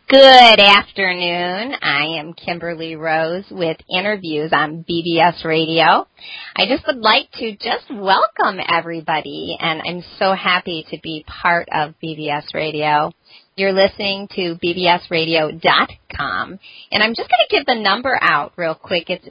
Good afternoon. I am Kimberly Rose with interviews on BBS Radio. I just would like to just welcome everybody, and I'm so happy to be part of BBS Radio. You're listening to bbsradio.com, and I'm just going to give the number out real quick. It's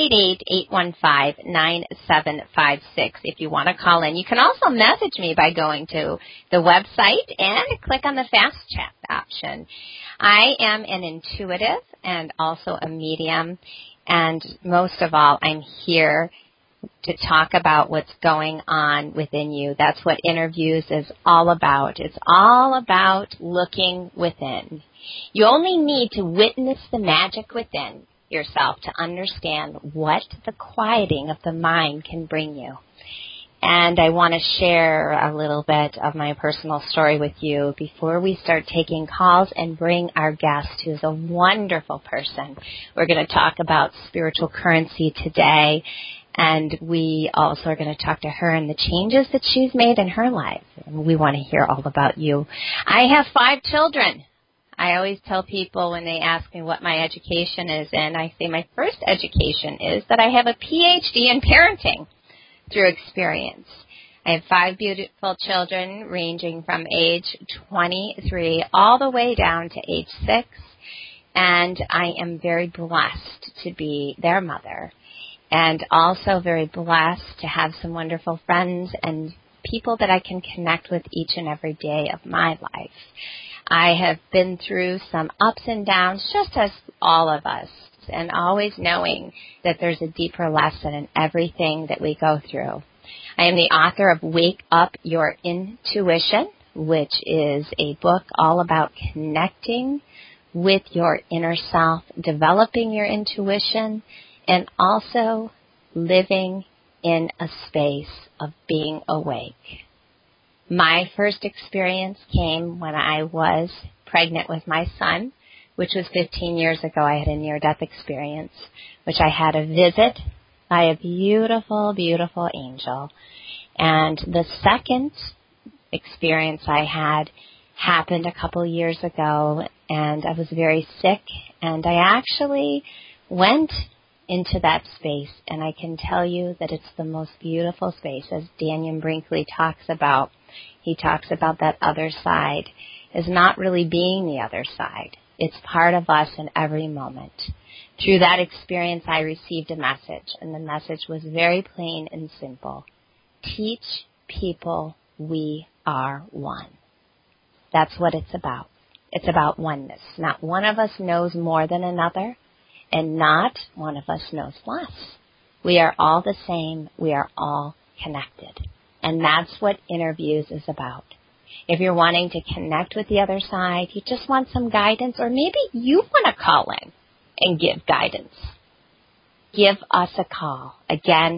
888-815-9756 if you want to call in. You can also message me by going to the website and click on the fast chat option. I am an intuitive and also a medium, and most of all, I'm here to talk about what's going on within you. That's what interviews is all about. It's all about looking within. You only need to witness the magic within yourself to understand what the quieting of the mind can bring you. And I want to share a little bit of my personal story with you before we start taking calls and bring our guest, who's a wonderful person. We're going to talk about spiritual currency today, and we also are going to talk to her and the changes that she's made in her life. And we want to hear all about you. I have 5 children. I always tell people when they ask me what my education is in, I say my first education is that I have a PhD in parenting through experience. I have 5 beautiful children ranging from age 23 all the way down to age 6, and I am very blessed to be their mother, and also very blessed to have some wonderful friends and people that I can connect with each and every day of my life. I have been through some ups and downs, just as all of us, and always knowing that there's a deeper lesson in everything that we go through. I am the author of Wake Up Your Intuition, which is a book all about connecting with your inner self, developing your intuition, and also living in a space of being awake. My first experience came when I was pregnant with my son, which was 15 years ago. I had a near-death experience, which I had a visit by a beautiful, beautiful angel. And the second experience I had happened a couple years ago, and I was very sick, and I actually went into that space, and I can tell you that it's the most beautiful space. As Daniel Brinkley talks about, he talks about that other side as not really being the other side. It's part of us in every moment. Through that experience, I received a message, and the message was very plain and simple. Teach people we are one. That's what it's about. It's about oneness. Not one of us knows more than another, and not one of us knows less. We are all the same. We are all connected. And that's what interviews is about. If you're wanting to connect with the other side, you just want some guidance, or maybe you want to call in and give guidance, give us a call. Again,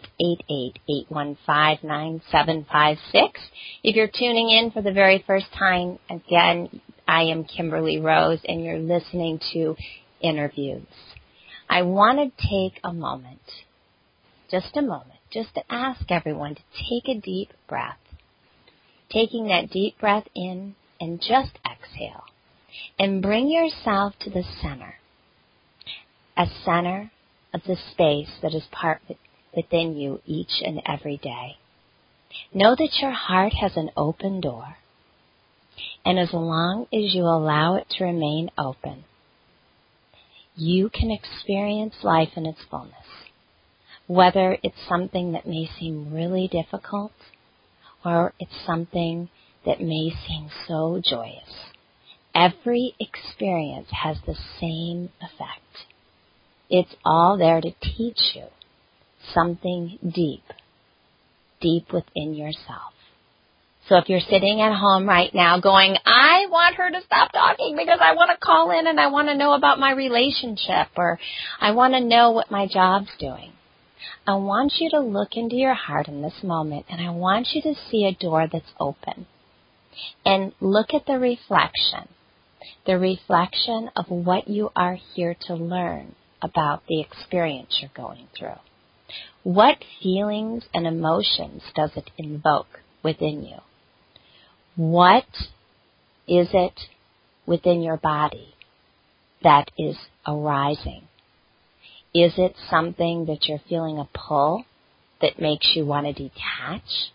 888-815-9756. If you're tuning in for the very first time, again, I am Kimberly Rose, and you're listening to Interviews. I want to take a moment, just to ask everyone to take a deep breath. Taking that deep breath in and just exhale. And bring yourself to the center. A center of the space that is part within you each and every day. Know that your heart has an open door. And as long as you allow it to remain open, you can experience life in its fullness. Whether it's something that may seem really difficult, or it's something that may seem so joyous. Every experience has the same effect. It's all there to teach you something deep within yourself. So if you're sitting at home right now going, I want her to stop talking because I want to call in and I want to know about my relationship, or I want to know what my job's doing, I want you to look into your heart in this moment, and I want you to see a door that's open. And look at the reflection of what you are here to learn about the experience you're going through. What feelings and emotions does it invoke within you? What is it within your body that is arising? Is it something that you're feeling a pull that makes you want to detach?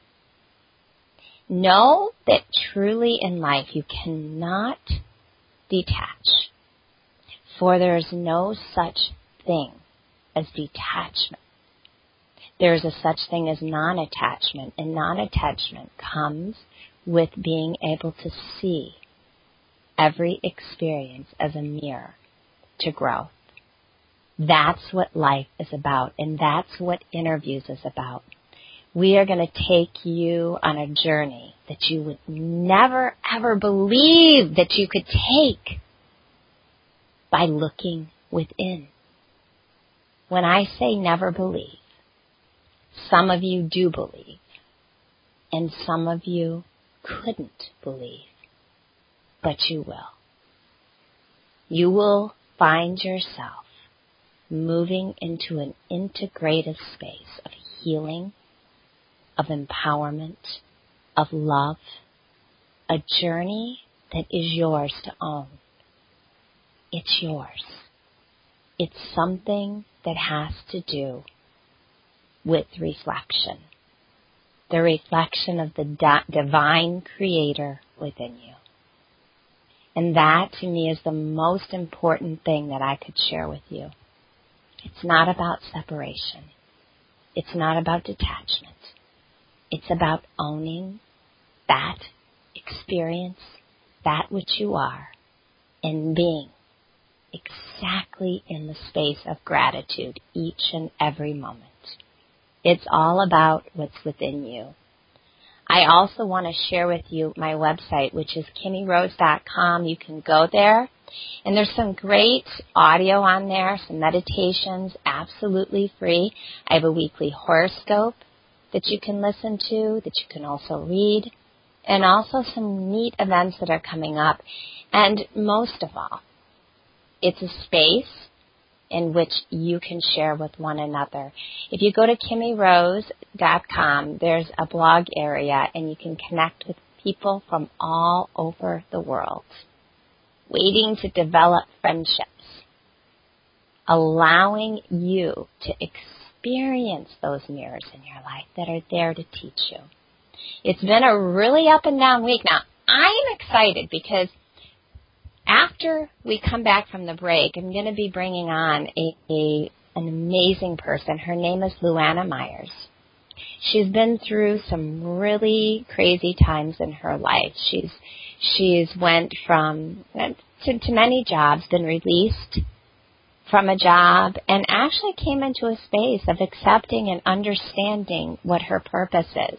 Know that truly in life you cannot detach, for there is no such thing as detachment. There is a such thing as non-attachment, and non-attachment comes with being able to see every experience as a mirror to growth. That's what life is about, and that's what Interviews is about. We are going to take you on a journey that you would never, ever believe that you could take by looking within. When I say never believe, some of you do believe, and some of you couldn't believe, but you will. You will find yourself moving into an integrative space of healing, of empowerment, of love, a journey that is yours to own. It's yours. It's something that has to do with reflection, the reflection of the divine creator within you. And that, to me, is the most important thing that I could share with you. It's not about separation. It's not about detachment. It's about owning that experience, that which you are, and being exactly in the space of gratitude each and every moment. It's all about what's within you. I also want to share with you my website, which is KimmyRose.com. You can go there, and there's some great audio on there, some meditations, absolutely free. I have a weekly horoscope that you can listen to, that you can also read, and also some neat events that are coming up. And most of all, it's a space in which you can share with one another. If you go to KimmyRose.com, there's a blog area, and you can connect with people from all over the world, waiting to develop friendships, allowing you to experience those mirrors in your life that are there to teach you. It's been a really up and down week. Now, I'm excited because after we come back from the break, I'm going to be bringing on an amazing person. Her name is Luana Myers. She's been through some really crazy times in her life. She's went from to many jobs, been released from a job, and actually came into a space of accepting and understanding what her purpose is.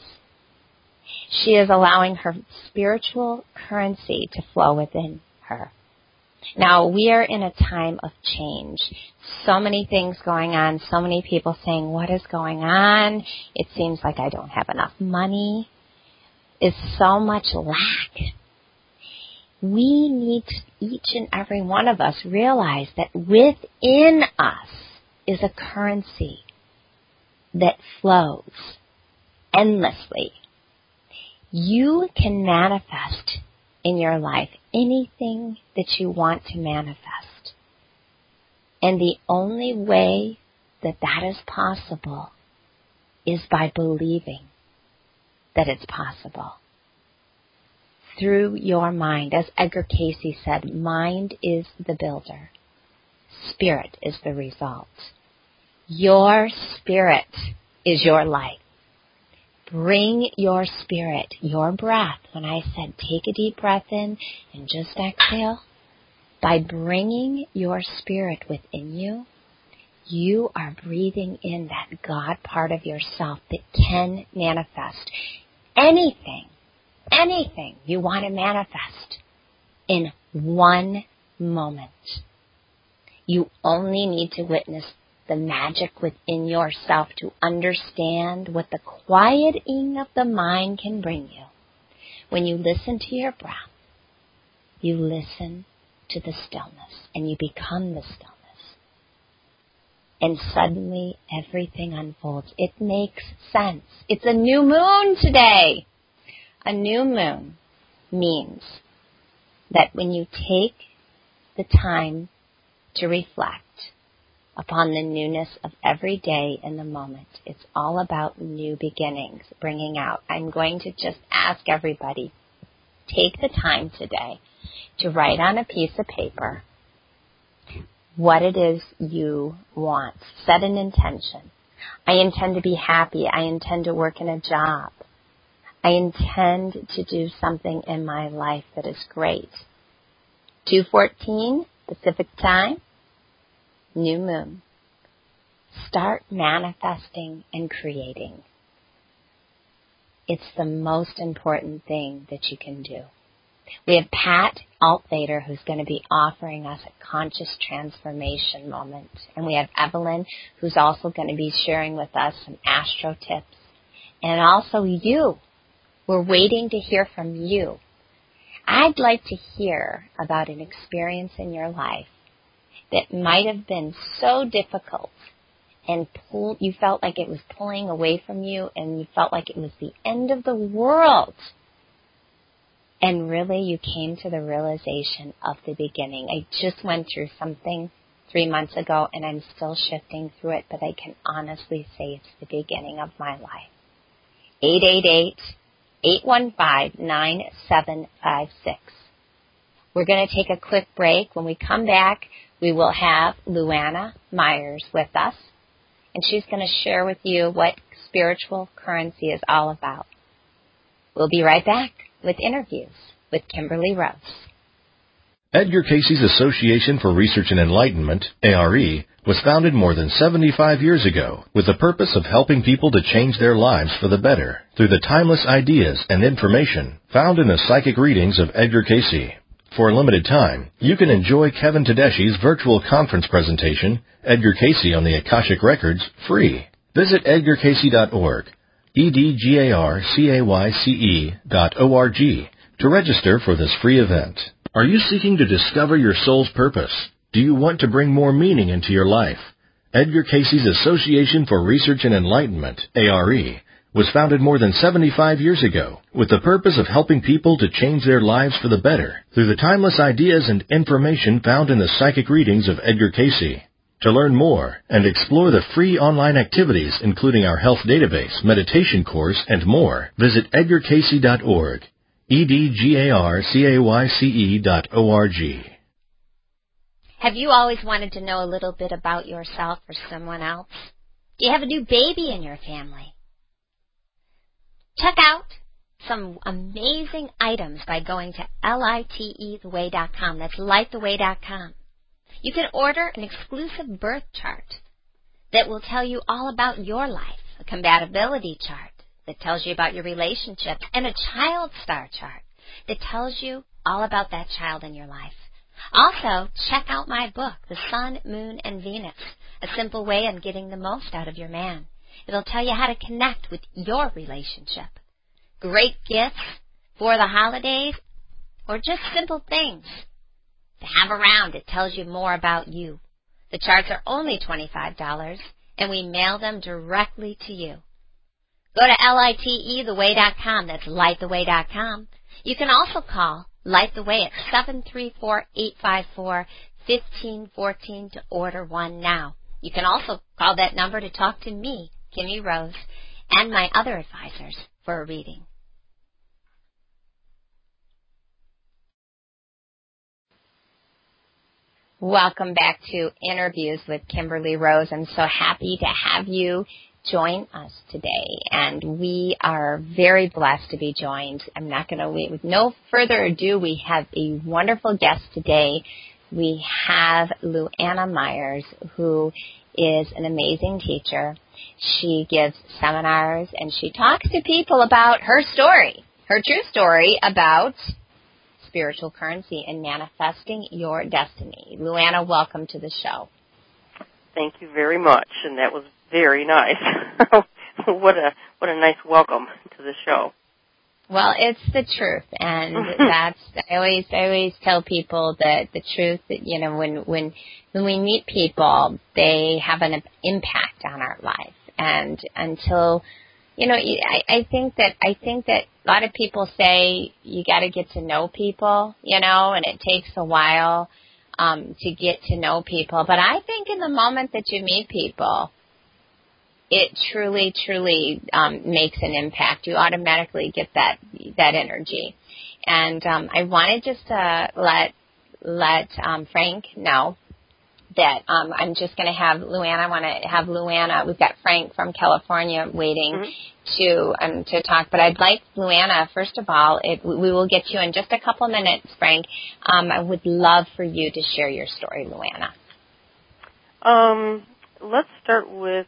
She is allowing her spiritual currency to flow within her. Now, we are in a time of change. So many things going on, so many people saying, what is going on? It seems like I don't have enough money. Is so much lack. We need to, each and every one of us, realize that within us is a currency that flows endlessly. You can manifest in your life anything that you want to manifest. And the only way that that is possible is by believing that it's possible. Through your mind, as Edgar Cayce said, mind is the builder. Spirit is the result. Your spirit is your light. Bring your spirit, your breath. When I said take a deep breath in and just exhale, by bringing your spirit within you, you are breathing in that God part of yourself that can manifest anything you want to manifest in one moment. You only need to witness the magic within yourself to understand what the quieting of the mind can bring you. When you listen to your breath, you listen to the stillness, and you become the stillness. And suddenly everything unfolds. It makes sense. It's a new moon today. A new moon means that when you take the time to reflect upon the newness of every day in the moment, it's all about new beginnings, bringing out. I'm going to just ask everybody, take the time today to write on a piece of paper what it is you want. Set an intention. I intend to be happy. I intend to work in a job. I intend to do something in my life that is great. 2:14 Pacific Time, new moon. Start manifesting and creating. It's the most important thing that you can do. We have Pat Altvader, who's going to be offering us a conscious transformation moment. And we have Evelyn, who's also going to be sharing with us some astro tips. And also you. We're waiting to hear from you. I'd like to hear about an experience in your life that might have been so difficult and you felt like it was pulling away from you and you felt like it was the end of the world. And really you came to the realization of the beginning. I just went through something 3 months ago and I'm still shifting through it, but I can honestly say it's the beginning of my life. 888-815-9756. We're going to take a quick break. When we come back, we will have Luana Myers with us, and she's going to share with you what spiritual currency is all about. We'll be right back with interviews with Kimberly Rose. Edgar Cayce's Association for Research and Enlightenment, ARE, was founded more than 75 years ago with the purpose of helping people to change their lives for the better through the timeless ideas and information found in the psychic readings of Edgar Cayce. For a limited time, you can enjoy Kevin Tedeschi's virtual conference presentation, Edgar Cayce on the Akashic Records, free. Visit edgarcayce.org, edgarcayce.org, to register for this free event. Are you seeking to discover your soul's purpose? Do you want to bring more meaning into your life? Edgar Cayce's Association for Research and Enlightenment, ARE, was founded more than 75 years ago with the purpose of helping people to change their lives for the better through the timeless ideas and information found in the psychic readings of Edgar Cayce. To learn more and explore the free online activities, including our health database, meditation course, and more, visit edgarcayce.org, edgarcayce.org. Have you always wanted to know a little bit about yourself or someone else? Do you have a new baby in your family? Check out some amazing items by going to litetheway.com. That's lighttheway.com. You can order an exclusive birth chart that will tell you all about your life, a compatibility chart that tells you about your relationships, and a child star chart that tells you all about that child in your life. Also, check out my book, The Sun, Moon, and Venus, a simple way of getting the most out of your man. It'll tell you how to connect with your relationship. Great gifts for the holidays or just simple things to have around. It tells you more about you. The charts are only $25 and we mail them directly to you. Go to litetheway.com. That's lighttheway.com. You can also call Light the Way at 734-854-1514 to order one now. You can also call that number to talk to me, Kimmy Rose, and my other advisors for a reading. Welcome back to Interviews with Kimberly Rose. I'm so happy to have you join us today, and we are very blessed to be joined. I'm not going to wait. With no further ado, we have a wonderful guest today. We have Luana Myers, who is an amazing teacher. She gives seminars, and she talks to people about her story, her true story about spiritual currency and manifesting your destiny. Luana, welcome to the show. Thank you very much, and that was very nice. What a nice welcome to the show. Well, it's the truth, and I always tell people that the truth, that when we meet people, they have an impact on our life, and until I think that a lot of people say you got to get to know people, and it takes a while to get to know people. But I think in the moment that you meet people, it truly, truly makes an impact. You automatically get that energy. And I wanted just to let Frank know that I'm just going to have Luann. I want to have Luann. We've got Frank from California waiting to talk. But I'd like Luann, first of all, we will get you in just a couple minutes, Frank. I would love for you to share your story, Luann. Let's start with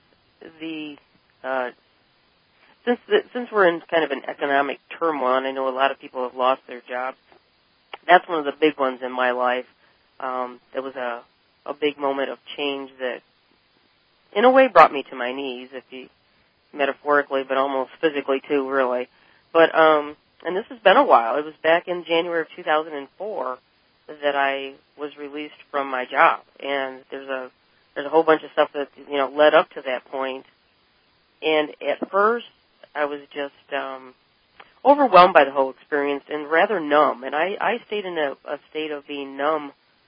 since we're in kind of an economic turmoil, and I know a lot of people have lost their jobs. That's one of the big ones in my life. There was a big moment of change that, in a way, brought me to my knees, if you metaphorically, but almost physically too, really. But and this has been a while. It was back in January of 2004 that I was released from my job, and there's a whole bunch of stuff that led up to that point. And at first, I was just overwhelmed by the whole experience and rather numb. And I stayed in a state of being numb,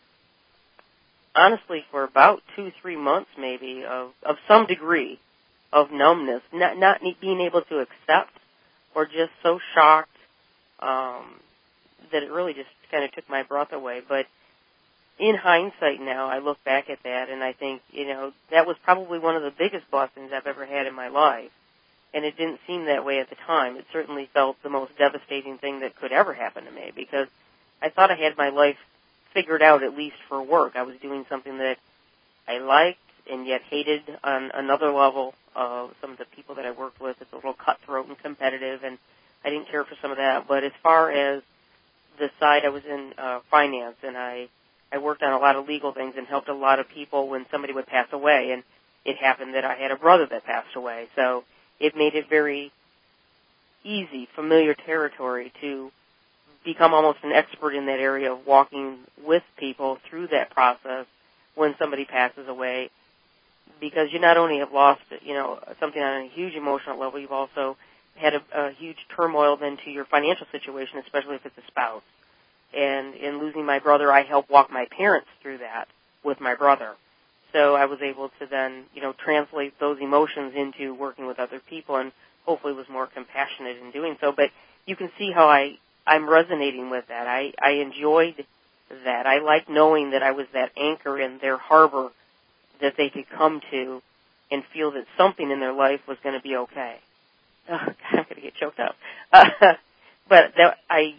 honestly, for about 2-3 months maybe, of some degree of numbness, not being able to accept, or just so shocked that it really just kind of took my breath away. But in hindsight now, I look back at that and I think, that was probably one of the biggest blessings I've ever had in my life. And it didn't seem that way at the time. It certainly felt the most devastating thing that could ever happen to me, because I thought I had my life figured out, at least for work. I was doing something that I liked and yet hated on another level. Some of the people that I worked with, it's a little cutthroat and competitive, and I didn't care for some of that. But as far as the side, I was in finance, and I worked on a lot of legal things and helped a lot of people when somebody would pass away. And it happened that I had a brother that passed away, so it made it very easy, familiar territory to become almost an expert in that area of walking with people through that process when somebody passes away, because you not only have lost, something on a huge emotional level, you've also had a huge turmoil then to your financial situation, especially if it's a spouse. And in losing my brother, I helped walk my parents through that with my brother. So I was able to then, translate those emotions into working with other people, and hopefully was more compassionate in doing so. But you can see how I'm resonating with that. I enjoyed that. I liked knowing that I was that anchor in their harbor that they could come to and feel that something in their life was going to be okay. Oh, God, I'm going to get choked up. But I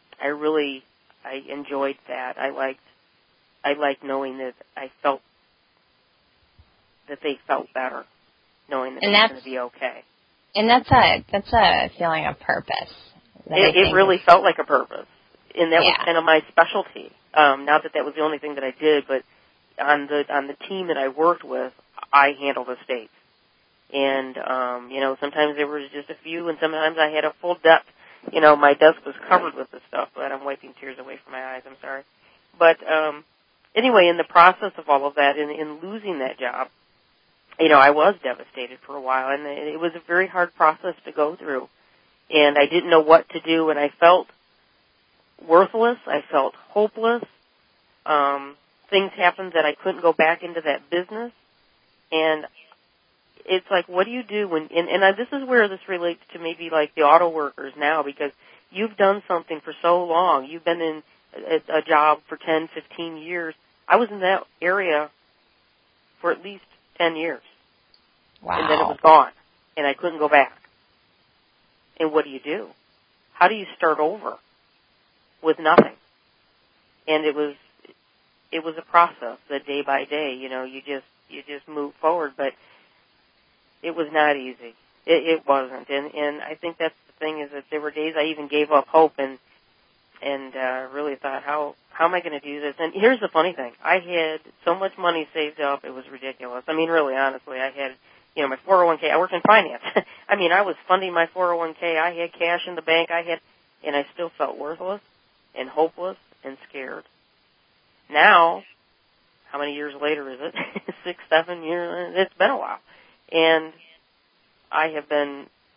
enjoyed that. I liked knowing that I felt that they felt better, knowing that it was going to be okay. And that's a feeling of purpose. It really felt like a purpose, and that was kind of my specialty. Not that was the only thing that I did, but on the team that I worked with, I handled estates. And sometimes there was just a few, and sometimes I had a full depth. My desk was covered with this stuff, but I'm wiping tears away from my eyes. I'm sorry. But anyway, in the process of all of that, in losing that job, I was devastated for a while, and it was a very hard process to go through. And I didn't know what to do, and I felt worthless. I felt hopeless. Things happened that I couldn't go back into that business. And it's like, what do you do when, and this is where this relates to maybe like the auto workers now, because you've done something for so long. You've been in a job for 10, 15 years. I was in that area for at least 10 years. Wow. And then it was gone, and I couldn't go back. And what do? How do you start over with nothing? And it was a process, that day by day, you just move forward, but it was not easy. It wasn't. And I think that's the thing, is that there were days I even gave up hope and really thought, how am I going to do this? And here's the funny thing. I had so much money saved up, it was ridiculous. I mean, really, honestly, I had, my 401k. I worked in finance. I mean, I was funding my 401k. I had cash in the bank. And I still felt worthless and hopeless and scared. Now, how many years later is it? 6, 7 years? It's been a while. And I have been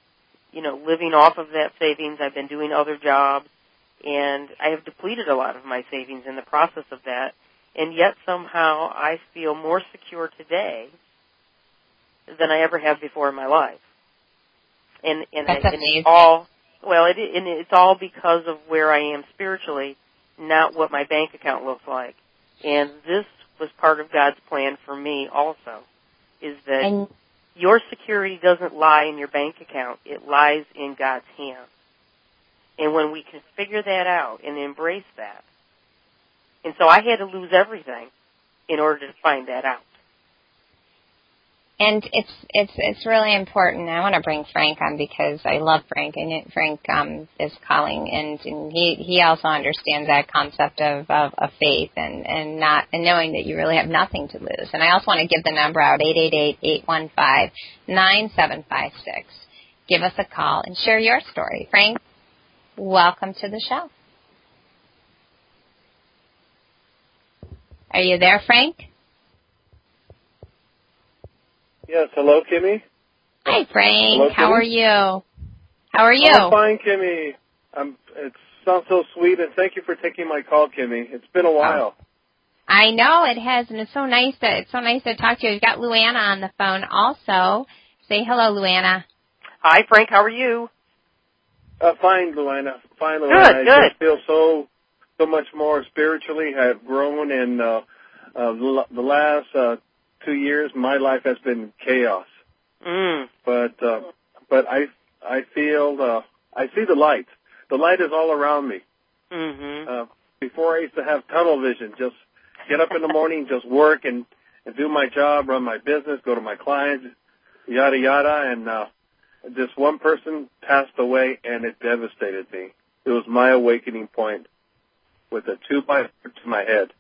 living off of that savings. I've been doing other jobs, and I have depleted a lot of my savings in the process of that. And yet somehow I feel more secure today than I ever have before in my life. And it's all because of where I am spiritually, not what my bank account looks like. And this was part of God's plan for me also, is that your security doesn't lie in your bank account. It lies in God's hands. And when we can figure that out and embrace that, and so I had to lose everything in order to find that out. And it's really important. I want to bring Frank on because I love Frank, and Frank is calling, and he also understands that concept of faith and knowing that you really have nothing to lose. And I also want to give the number out, 888-815-9756. Give us a call and share your story. Frank, welcome to the show. Are you there, Frank? Yes, hello, Kimmy. Hi, Frank. Hello, how are you? How are you? I'm fine, Kimmy. It sounds so sweet, and thank you for taking my call, Kimmy. It's been a while. I know it has, and it's so nice to talk to you. We've got Luana on the phone also. Say hello, Luana. Hi, Frank. How are you? Fine, Luana. Fine, Luana. Good. I just feel so much more spiritually. I've grown in the last 2 years. My life has been chaos. But I feel I see the light. The light is all around me. Before I used to have tunnel vision. Just get up in the morning, just work and do my job, run my business, go to my clients, yada yada. And this one person passed away, and it devastated me. It was my awakening point with a 2x4 to my head.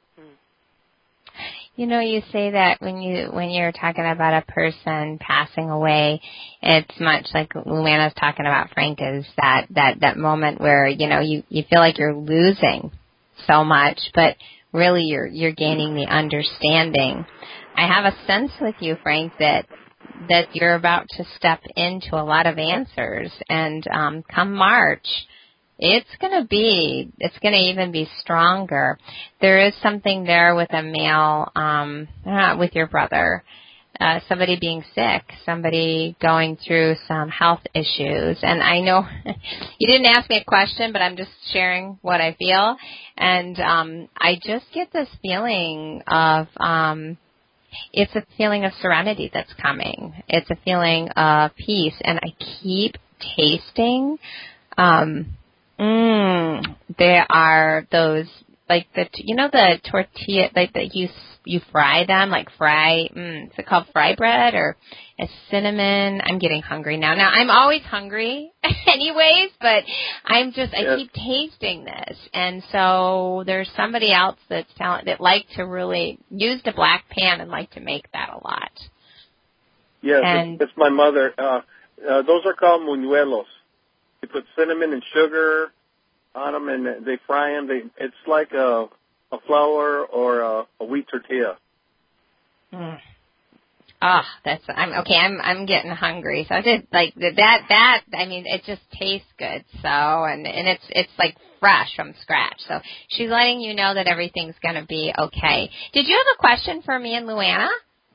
You say that when you're talking about a person passing away, it's much like Luana's talking about, Frank, is that moment where, you feel like you're losing so much, but really you're gaining the understanding. I have a sense with you, Frank, that you're about to step into a lot of answers, and come March, it's going to even be stronger. There is something there with a male, with your brother, somebody being sick, somebody going through some health issues. And I know you didn't ask me a question, but I'm just sharing what I feel. And I just get this feeling of, it's a feeling of serenity that's coming. It's a feeling of peace. And I keep tasting, there are those, like the tortilla, like that you fry them, like is it called fry bread or a cinnamon? I'm getting hungry now. Now, I'm always hungry anyways, but I keep tasting this. And so there's somebody else that like to really use the black pan and like to make that a lot. Yes, it's my mother. Those are called muñuelos. They put cinnamon and sugar on them, and they fry them. It's like a flour or a wheat tortilla. I'm getting hungry. So I did like that. I mean, it just tastes good. So and it's like fresh from scratch. So she's letting you know that everything's going to be okay. Did you have a question for me and Luana?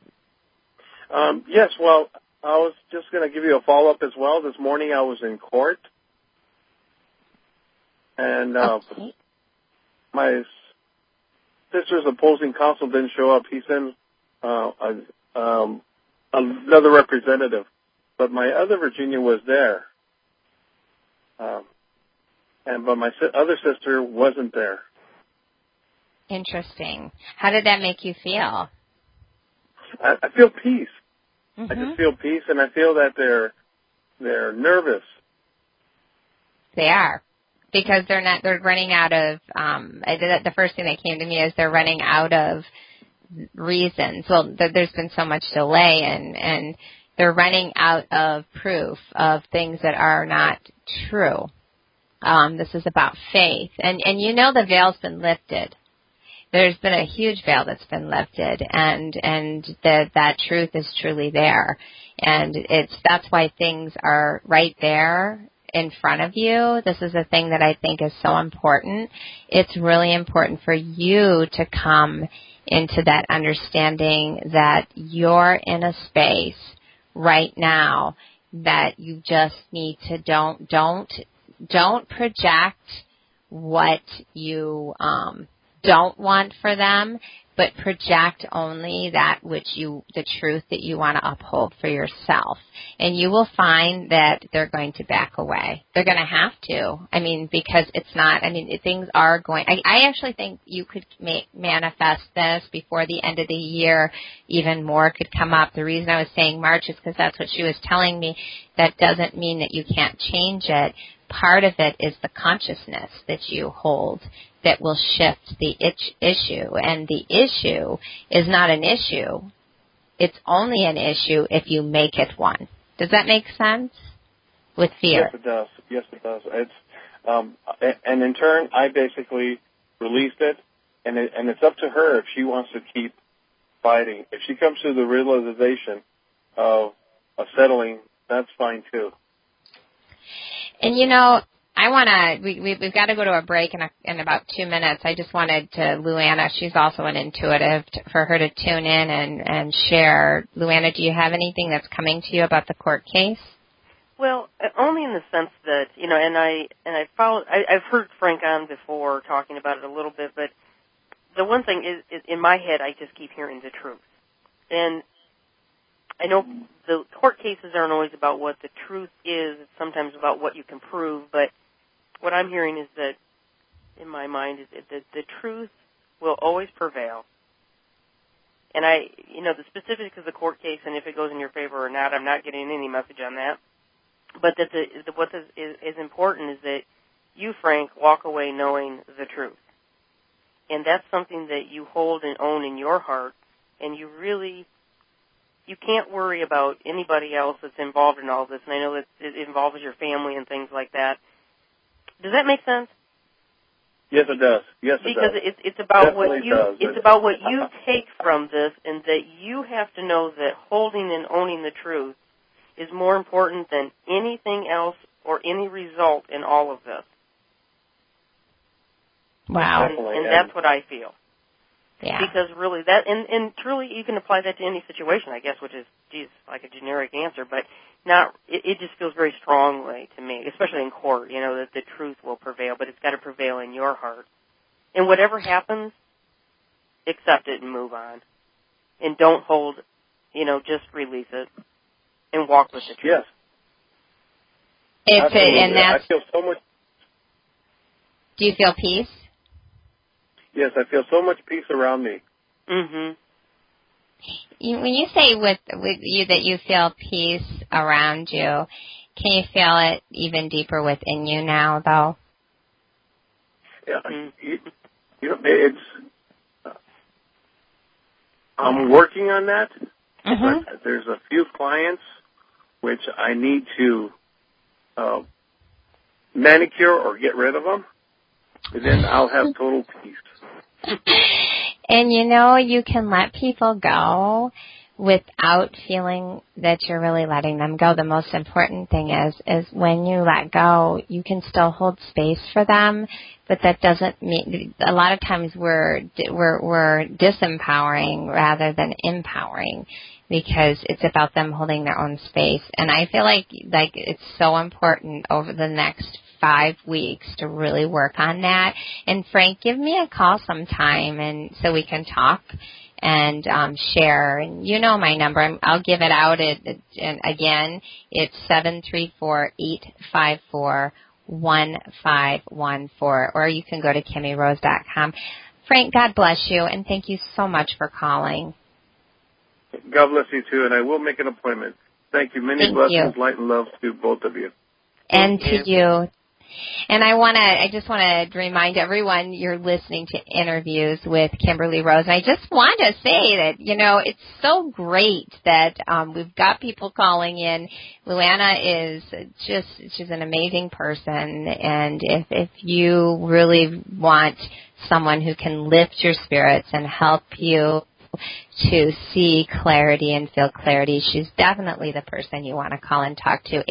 Yes. Well, I was just going to give you a follow up as well. This morning I was in court. And my sister's opposing counsel didn't show up. He sent another representative, but my other Virginia was there. But my other sister wasn't there. Interesting. How did that make you feel? I feel peace. I just feel peace, and I feel that they're nervous. They are. Because they're running out of, the first thing that came to me is they're running out of reasons. Well, there's been so much delay and they're running out of proof of things that are not true. This is about faith. And the veil's been lifted. there's been a huge veil that's been lifted, and that truth is truly there. And that's why things are right there in front of you. This is a thing that I think is so important. It's really important for you to come into that understanding that you're in a space right now that you just need to don't project what you don't want for them, but project only that the truth that you want to uphold for yourself. And you will find that they're going to back away. They're going to have to. Because things are going, I actually think you could manifest this before the end of the year. Even more could come up. The reason I was saying March is because that's what she was telling me. That doesn't mean that you can't change it. Part of it is the consciousness that you hold that will shift the issue. And the issue is not an issue. It's only an issue if you make it one. Does that make sense? With fear. Yes, it does. Yes, it does. It's and in turn, I basically released it, and it's up to her if she wants to keep fighting. If she comes to the realization of settling, that's fine too. And we've got to go to a break in about 2 minutes. I just wanted to, Luana, she's also an intuitive, for her to tune in and share. Luana, do you have anything that's coming to you about the court case? Well, only in the sense that, I've heard Frank on before talking about it a little bit, but the one thing is in my head, I just keep hearing the truth. And I know the court cases aren't always about what the truth is. It's sometimes about what you can prove. But what I'm hearing is that, in my mind, is that the truth will always prevail. And the specifics of the court case and if it goes in your favor or not, I'm not getting any message on that. But that what is important is that you, Frank, walk away knowing the truth. And that's something that you hold and own in your heart, and you can't worry about anybody else that's involved in all this, and I know that it involves your family and things like that. Does that make sense? Yes, it does. Yes, it does. Because it's about it's about what you take from this, and that you have to know that holding and owning the truth is more important than anything else or any result in all of this. Wow. And that's what I feel. Yeah. Because really that, and truly you can apply that to any situation, I guess, which is, like a generic answer, but it just feels very strongly to me, especially in court, that the truth will prevail, but it's got to prevail in your heart. And whatever happens, accept it and move on. And don't hold, just release it and walk with the truth. Yes. I feel so much. Do you feel peace? Yes, I feel so much peace around me. Mm-hmm. When you say with you that you feel peace around you, can you feel it even deeper within you now, though? Yeah, it's. I'm working on that. Mm-hmm. But there's a few clients which I need to manicure or get rid of them, and then I'll have total peace. And you can let people go without feeling that you're really letting them go. The most important thing is when you let go, you can still hold space for them, but that doesn't mean, a lot of times we're disempowering rather than empowering, because it's about them holding their own space. And I feel like it's so important over the next 5 weeks to really work on that. And Frank, give me a call sometime and so we can talk and share. And my number. I'll give it out. And again, it's 734-854-1514, or you can go to KimmyRose.com. Frank, God bless you, and thank you so much for calling. God bless you too, and I will make an appointment. Thank you. Many blessings, light, and love to both of you. And to you. And I just want to remind everyone you're listening to Interviews with Kimberly Rose. And I just want to say that, it's so great that we've got people calling in. Luana she's an amazing person. And if you really want someone who can lift your spirits and help you to see clarity and feel clarity, she's definitely the person you want to call and talk to.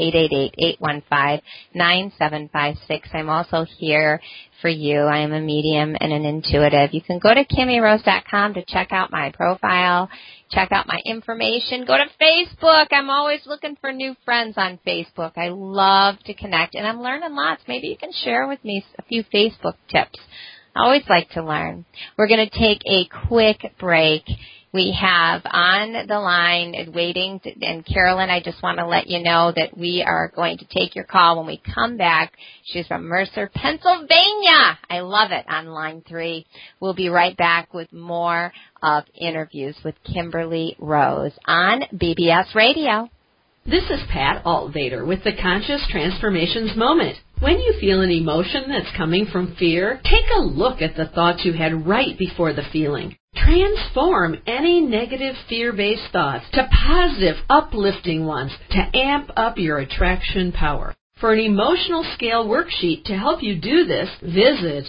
888-815-9756. I'm also here for you. I am a medium and an intuitive. You can go to KimmyRose.com to check out my profile, check out my information. Go to Facebook. I'm always looking for new friends on Facebook. I love to connect, and I'm learning lots. Maybe you can share with me a few Facebook tips. I always like to learn. We're going to take a quick break. We have on the line waiting, and Carolyn, I just want to let you know that we are going to take your call when we come back. She's from Mercer, Pennsylvania. I love it, on line 3. We'll be right back with more of Interviews with Kimberly Rose on BBS Radio. This is Pat Altvader with the Conscious Transformations Moment. When you feel an emotion that's coming from fear, take a look at the thoughts you had right before the feeling. Transform any negative fear-based thoughts to positive, uplifting ones to amp up your attraction power. For an emotional scale worksheet to help you do this, visit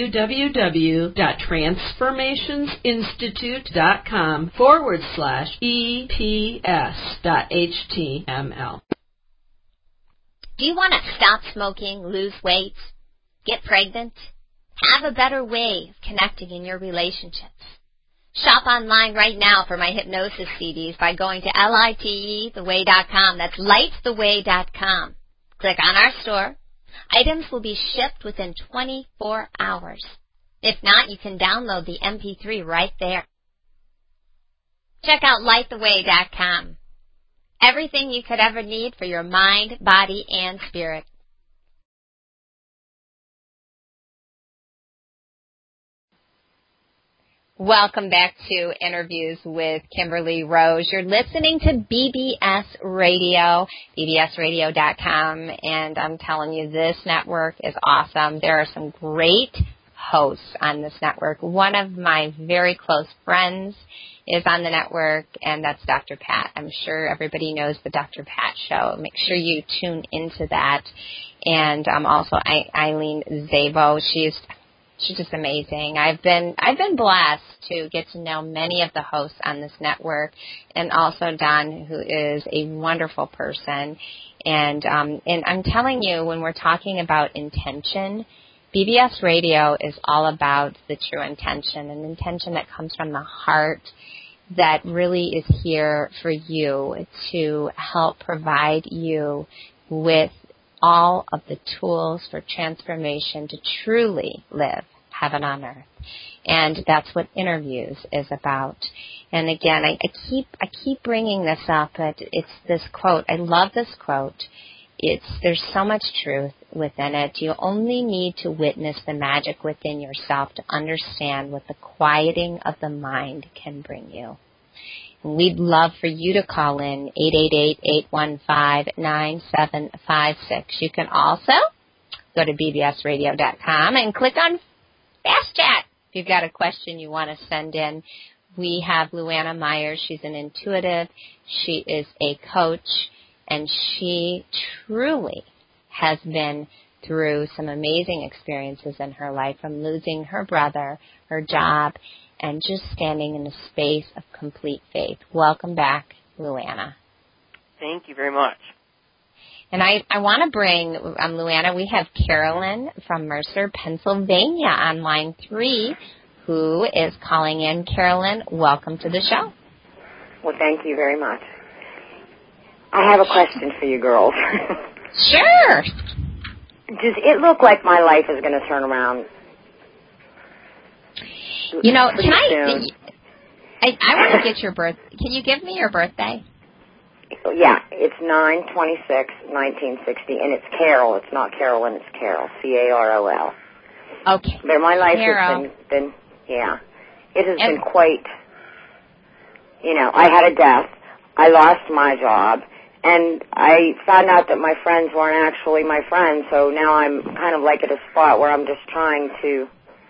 www.transformationsinstitute.com/EPS.html. Do you want to stop smoking, lose weight, get pregnant, have a better way of connecting in your relationships? Shop online right now for my hypnosis CDs by going to litetheway.com. That's lighttheway.com. Click on our store. Items will be shipped within 24 hours. If not, you can download the MP3 right there. Check out lighttheway.com. Everything you could ever need for your mind, body, and spirit. Welcome back to Interviews with Kimberly Rose. You're listening to BBS Radio, bbsradio.com, and I'm telling you, this network is awesome. There are some great hosts on this network. One of my very close friends is on the network, and that's Dr. Pat. I'm sure everybody knows the Dr. Pat Show. Make sure you tune into that. And also Eileen Szabo. She's just amazing. I've been blessed to get to know many of the hosts on this network, and also Don, who is a wonderful person. And I'm telling you, when we're talking about intention, BBS Radio is all about the true intention, an intention that comes from the heart, that really is here for you to help provide you with all of the tools for transformation to truly live heaven on earth. And that's what Interviews is about. And again, I keep bringing this up, but it's this quote. I love this quote. There's so much truth within it. You only need to witness the magic within yourself to understand what the quieting of the mind can bring you. And we'd love for you to call in 888-815-9756. You can also go to bbsradio.com and click on Fast Chat. If you've got a question you want to send in, we have Luana Myers. She's an intuitive. She is a coach, and she truly has been through some amazing experiences in her life, from losing her brother, her job, and just standing in a space of complete faith. Welcome back, Luana. Thank you very much. And I want to bring, Luana, we have Carolyn from Mercer, Pennsylvania on line 3, who is calling in. Carolyn, welcome to the show. Well, thank you very much. I have a question for you girls. Sure. Does it look like my life is going to turn around? You know, can I want to get your birth. Can you give me your birthday? Yeah, it's 9/26/1960, and it's Carol. It's not Carolyn, it's Carol. Carol. Okay. But my life Carol. has been it has been quite, I had a death. I lost my job, and I found out that my friends weren't actually my friends, so now I'm kind of like at a spot where I'm just trying to,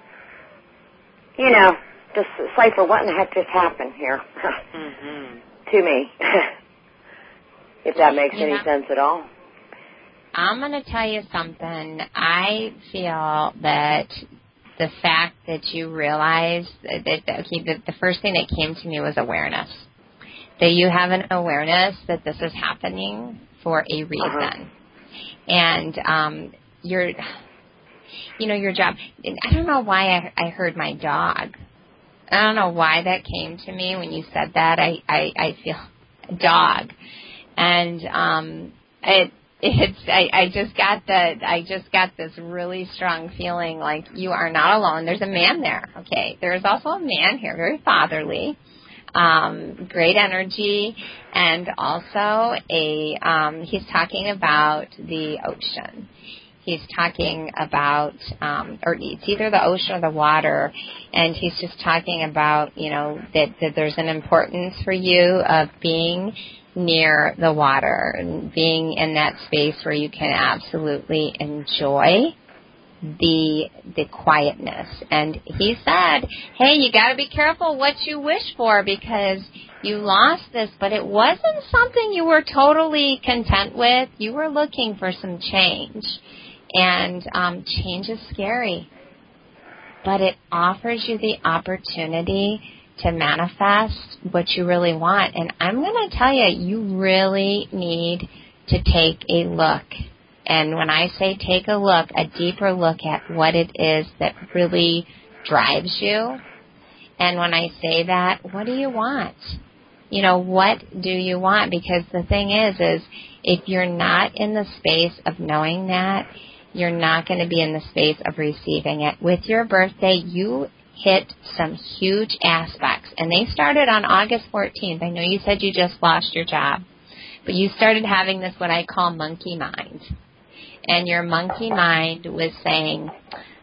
just decipher what in the heck just happened here to me. If that makes any sense at all. I'm going to tell you something. I feel that the fact that you realize that the first thing that came to me was awareness. That you have an awareness that this is happening for a reason. And your job, I don't know why I heard my dog. I don't know why that came to me when you said that. I feel dog. And I just got this really strong feeling like you are not alone. There's a man there. Okay. There's also a man here, very fatherly. Great energy, and also he's talking about the ocean. He's talking about, or it's either the ocean or the water, and he's just talking about, that there's an importance for you of being near the water and being in that space where you can absolutely enjoy the quietness. And he said, hey, you got to be careful what you wish for, because you lost this, but it wasn't something you were totally content with. You were looking for some change. And change is scary, but it offers you the opportunity to manifest what you really want. And I'm going to tell you, you really need to take a look. And when I say take a look, a deeper look at what it is that really drives you. And when I say that, what do you want? What do you want? Because the thing is if you're not in the space of knowing that, you're not going to be in the space of receiving it. With your birthday, you hit some huge aspects. And they started on August 14th. I know you said you just lost your job, but you started having this, what I call monkey mind. And your monkey mind was saying,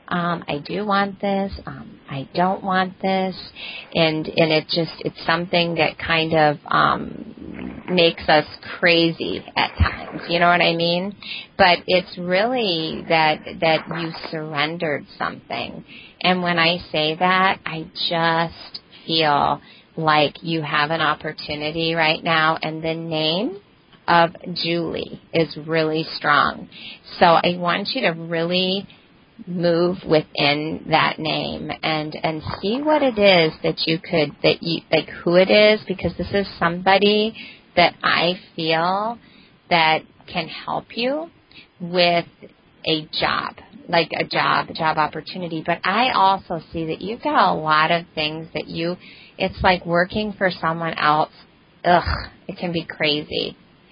I do want this, I don't want this, and it's something that kind of makes us crazy at times, you know what I mean? But it's really that you surrendered something. And when I say that, I just feel like you have an opportunity right now, and the name of Julie is really strong. So I want you to really move within that name and see what it is like who it is, because this is somebody that I feel that can help you with a job, like a job opportunity. But I also see that you've got a lot of things that it's like working for someone else. It can be crazy.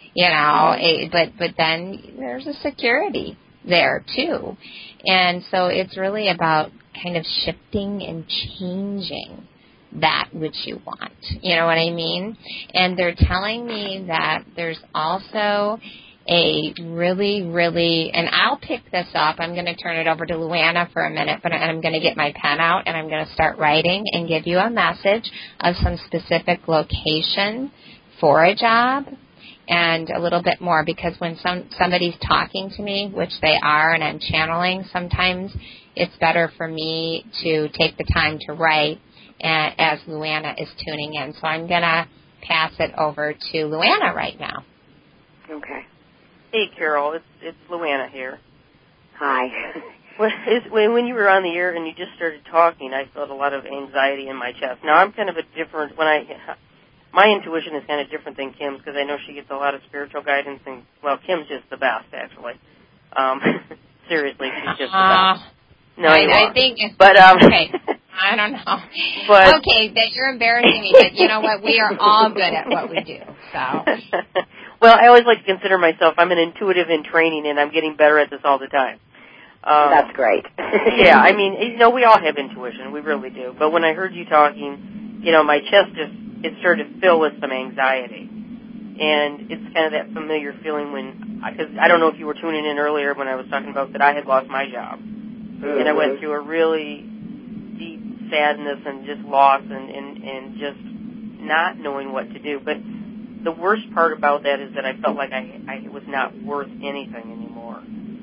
But then there's a security there too. And so it's really about kind of shifting and changing that which you want. You know what I mean? And they're telling me that there's also a really, really, and I'll pick this up. I'm going to turn it over to Luana for a minute, but I'm going to get my pen out and I'm going to start writing and give you a message of some specific location for a job. And a little bit more, because when somebody's talking to me, which they are, and I'm channeling, sometimes it's better for me to take the time to write as Luana is tuning in. So I'm going to pass it over to Luana right now. Okay. Hey, Carol, it's Luana here. Hi. When you were on the air and you just started talking, I felt a lot of anxiety in my chest. Now, I'm kind of a different, my intuition is kind of different than Kim's, because I know she gets a lot of spiritual guidance, and, well, Kim's just the best, actually. Seriously, she's just the best. No, I think, but, okay. I don't know. But, okay, that you're embarrassing me, but you know what? We are all good at what we do, so. Well, I always like to consider myself, I'm an intuitive in training, and I'm getting better at this all the time. That's great. Yeah, I mean, we all have intuition, we really do. But when I heard you talking, my chest it started to fill with some anxiety. And it's kind of that familiar feeling because I don't know if you were tuning in earlier when I was talking about that I had lost my job. And I went through a really deep sadness and just loss and just not knowing what to do. But the worst part about that is that I felt like I was not worth anything anymore.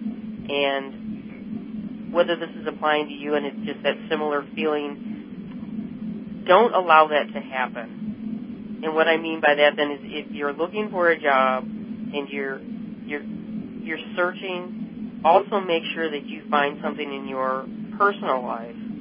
And whether this is applying to you and it's just that similar feeling, don't allow that to happen. And what I mean by that then is if you're looking for a job and you're searching, also make sure that you find something in your personal life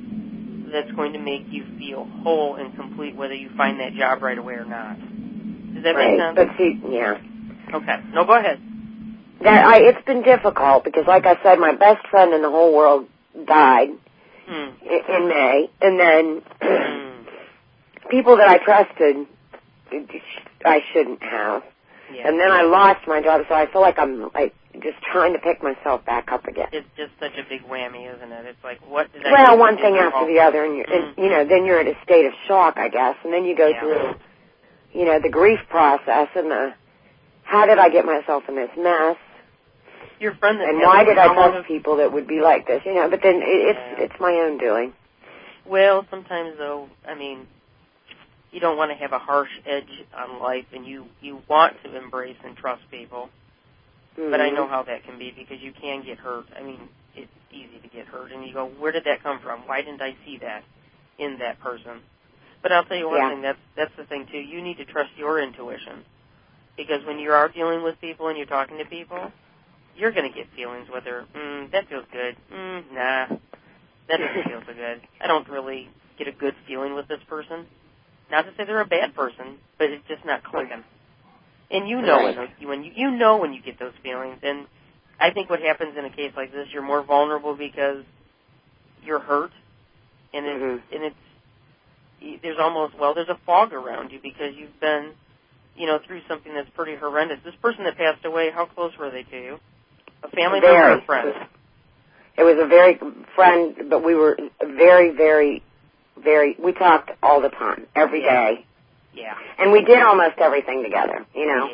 that's going to make you feel whole and complete, whether you find that job right away or not. Does that make sense? But see, yeah. Okay. No, go ahead. It's been difficult because, like I said, my best friend in the whole world died in May, and then people that I trusted, I shouldn't have. Yeah. And then I lost my job, so I feel like I'm just trying to pick myself back up again. It's just such a big whammy, isn't it? It's like, what did I do? Well, one thing after the other, and then you're in a state of shock, I guess, and then you go through, the grief process and how did I get myself in this mess? Your friend that and why did I trust people that would be like this? But then it's my own doing. Well, sometimes though, I mean, you don't want to have a harsh edge on life, and you want to embrace and trust people. Mm-hmm. But I know how that can be because you can get hurt. I mean, it's easy to get hurt, and you go, where did that come from? Why didn't I see that in that person? But I'll tell you one thing, that's the thing, too. You need to trust your intuition. Because when you are dealing with people and you're talking to people, you're going to get feelings whether, that feels good, nah, that doesn't feel so good. I don't really get a good feeling with this person. Not to say they're a bad person, but it's just not clicking. And you know when you get those feelings. And I think what happens in a case like this, you're more vulnerable because you're hurt, and there's a fog around you because you've been, through something that's pretty horrendous. This person that passed away, how close were they to you? A family member or a friend? It was a very friend, but we were very, very, very, we talked all the time, every day. Yeah. And we did almost everything together, Yeah.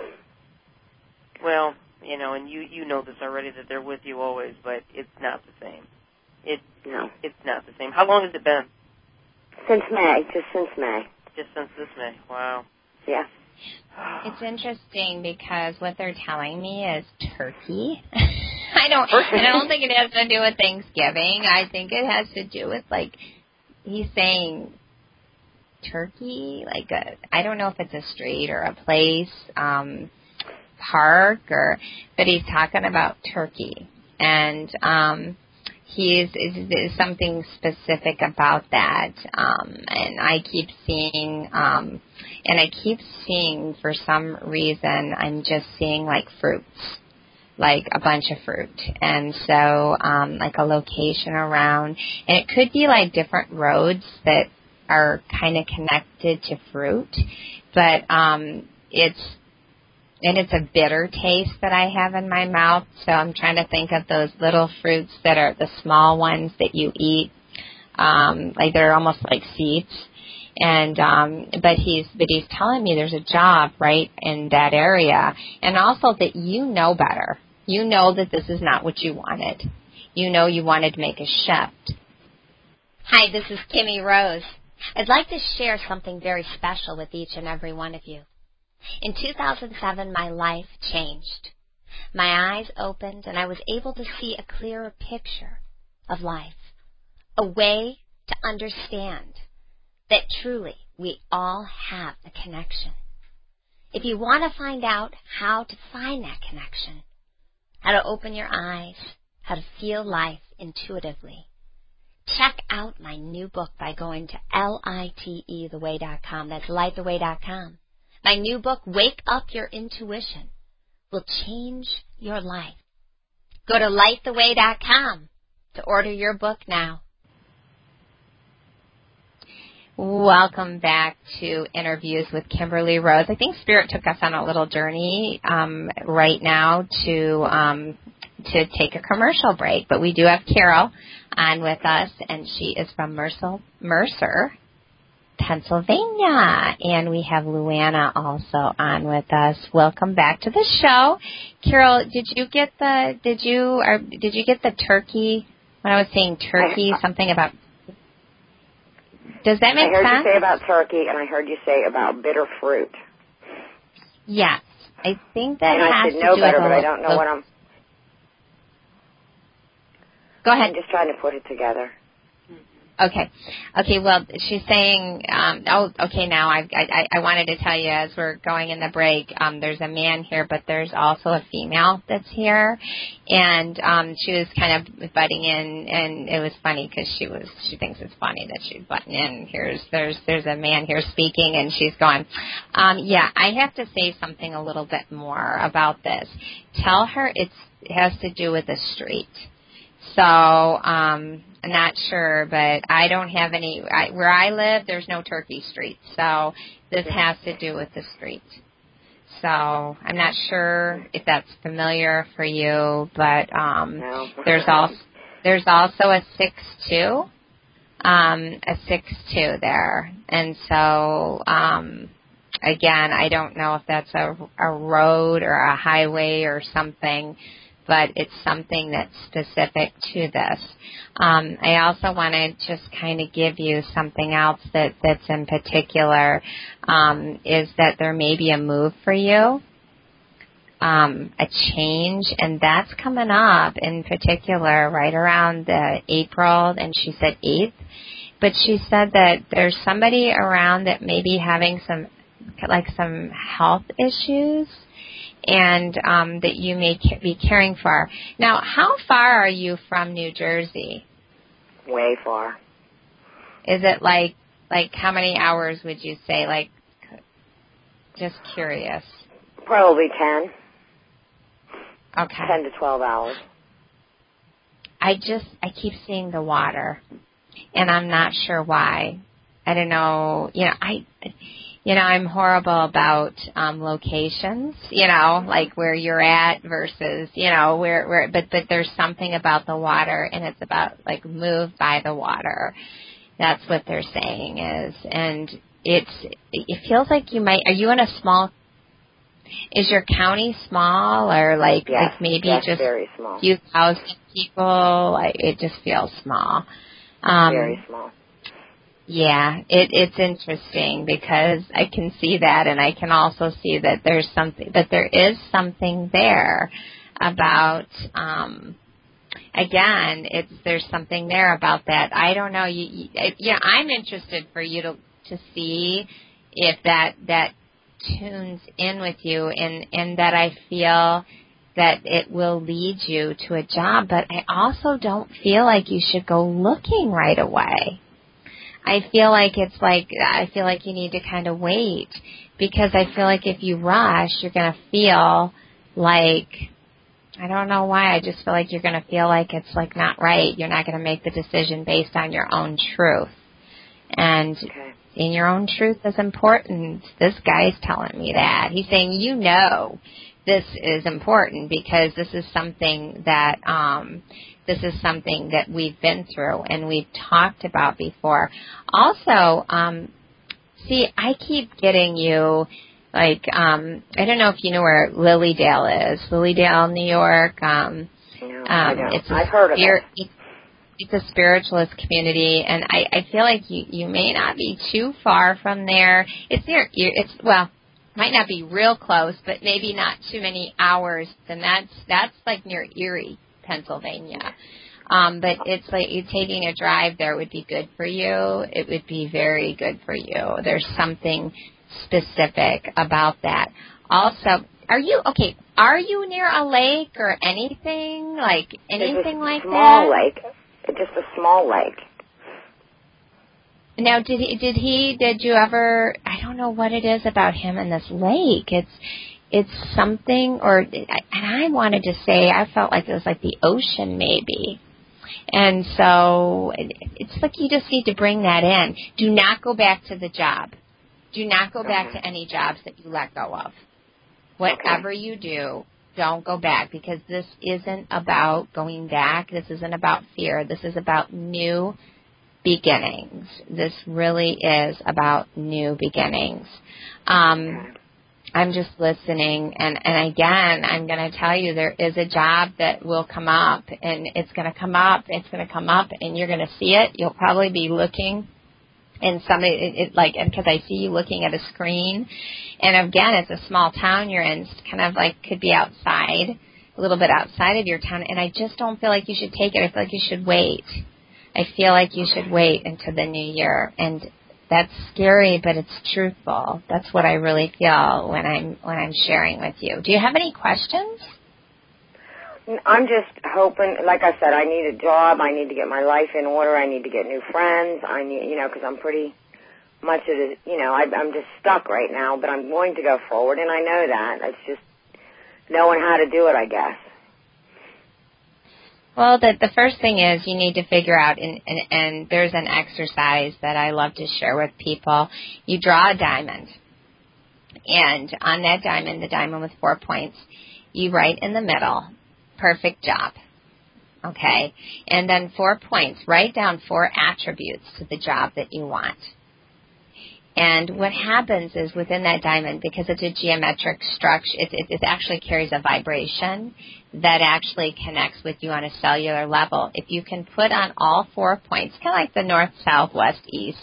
Well, and you know this already, that they're with you always, but it's not the same. It's not the same. How long has it been? Since May. Just since this May. Wow. Yeah. It's interesting because what they're telling me is turkey. I don't think it has to do with Thanksgiving. I think it has to do with, he's saying turkey, I don't know if it's a street or a place, park, but he's talking about turkey. And is something specific about that. And I keep seeing, for some reason, I'm just seeing fruits, a bunch of fruit. And so, a location around, and it could be different roads that are kind of connected to fruit, but, it's a bitter taste that I have in my mouth, so I'm trying to think of those little fruits that are the small ones that you eat, they're almost like seeds. And but he's telling me there's a job right in that area, and also that you know better. You know that this is not what you wanted. You know you wanted to make a shift. Hi, this is Kimmy Rose. I'd like to share something very special with each and every one of you. In 2007, my life changed. My eyes opened, and I was able to see a clearer picture of life, a way to understand that truly we all have a connection. If you want to find out how to find that connection, how to open your eyes, how to feel life intuitively, check out my new book by going to litetheway.com. That's litetheway.com. My new book, Wake Up Your Intuition, will change your life. Go to litetheway.com to order your book now. Welcome back to Interviews with Kimberly Rose. I think Spirit took us on a little journey right now to take a commercial break, but we do have Carol on with us, and she is from Mercer, Pennsylvania, and we have Luana also on with us. Welcome back to the show. Carol, did you get the turkey? When I was saying turkey, something about. Does that make sense? I heard you say about turkey, and I heard you say about bitter fruit. Yes, I think that and has I should know to do better, with but I don't know what I'm. Go ahead. I'm just trying to put it together. Okay. Well, she's saying. Now I wanted to tell you as we're going in the break. There's a man here, but there's also a female that's here, and she was kind of butting in, and it was funny because she thinks it's funny that she's butting in. There's a man here speaking, and she's going, yeah, I have to say something a little bit more about this. Tell her it has to do with the street. So, I'm not sure, but I don't have any, where I live, there's no Turkey Street. So this has to do with the street. So I'm not sure if that's familiar for you, but, no. there's also a 6-2 there. And so, again, I don't know if that's a road or a highway or something, but it's something that's specific to this. I also want to just kind of give you something else that's in particular, is that there may be a move for you, a change, and that's coming up in particular right around the April, and she said 8th, but she said that there's somebody around that may be having some health issues, and that you may be caring for. Now, how far are you from New Jersey? Way far. Is it like how many hours would you say? Like, just curious. Probably 10. Okay. 10 to 12 hours. I keep seeing the water, and I'm not sure why. I don't know. I'm horrible about locations, like where you're at versus, but there's something about the water, and it's about like moved by the water. That's what they're saying is, and it feels like you might. Are you in a small? Is your county small or like maybe just very small. Few thousand people? Like it just feels small. Very small. Yeah, it's interesting because I can see that, and I can also see that there is something there about, again, there's something there about that. I don't know, I'm interested for you to see if that tunes in with you, and that I feel that it will lead you to a job, but I also don't feel like you should go looking right away. I feel like you need to kind of wait, because I feel like if you rush, you're going to feel like, I don't know why, I just feel like you're going to feel like it's like not right. You're not going to make the decision based on your own truth. And in your own truth is important. This guy's telling me that. He's saying, this is important because this is something that we've been through and we've talked about before. Also, I keep getting you, like, I don't know if you know where Lilydale is. Lilydale, New York. No, I don't. I've heard of it. It's a spiritualist community, and I feel like you may not be too far from there. It's near, might not be real close, but maybe not too many hours, and that's like near Erie, Pennsylvania. But it's like you taking a drive there would be good for you. It would be very good for you. There's something specific about that. Also, are you near a lake or anything like that? Small lake. It's just a small lake. Now, did you ever, I don't know what it is about him and this lake. It's something, and I wanted to say, I felt like it was like the ocean maybe. And so it's like you just need to bring that in. Do not go back to the job. Do not go back to any jobs that you let go of. Whatever you do, don't go back, because this isn't about going back. This isn't about fear. This is about new beginnings. This really is about new beginnings. I'm just listening, and again, I'm going to tell you there is a job that will come up, and it's going to come up, and you're going to see it. You'll probably be looking, and because I see you looking at a screen, and again, it's a small town you're in. It's kind of like could be outside, a little bit outside of your town, and I just don't feel like you should take it. I feel like you should wait. I feel like you should wait until the new year. And that's scary, but it's truthful. That's what I really feel when I'm sharing with you. Do you have any questions? I'm just hoping, like I said, I need a job. I need to get my life in order. I need to get new friends. I need, because I'm pretty much at a, I'm just stuck right now, but I'm going to go forward, and I know that. It's just knowing how to do it, I guess. Well, the first thing is you need to figure out, and there's an exercise that I love to share with people. You draw a diamond, and on that diamond, the diamond with 4 points, you write in the middle, perfect job, okay? And then 4 points, write down 4 attributes to the job that you want. And what happens is within that diamond, because it's a geometric structure, it actually carries a vibration that actually connects with you on a cellular level. If you can put on all 4 points, kind of like the north, south, west, east,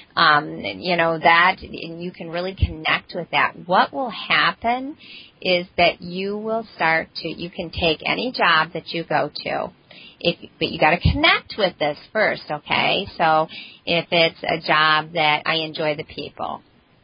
that, and you can really connect with that, what will happen is that you can take any job that you go to. But you got to connect with this first, okay? So if it's a job that I enjoy the people,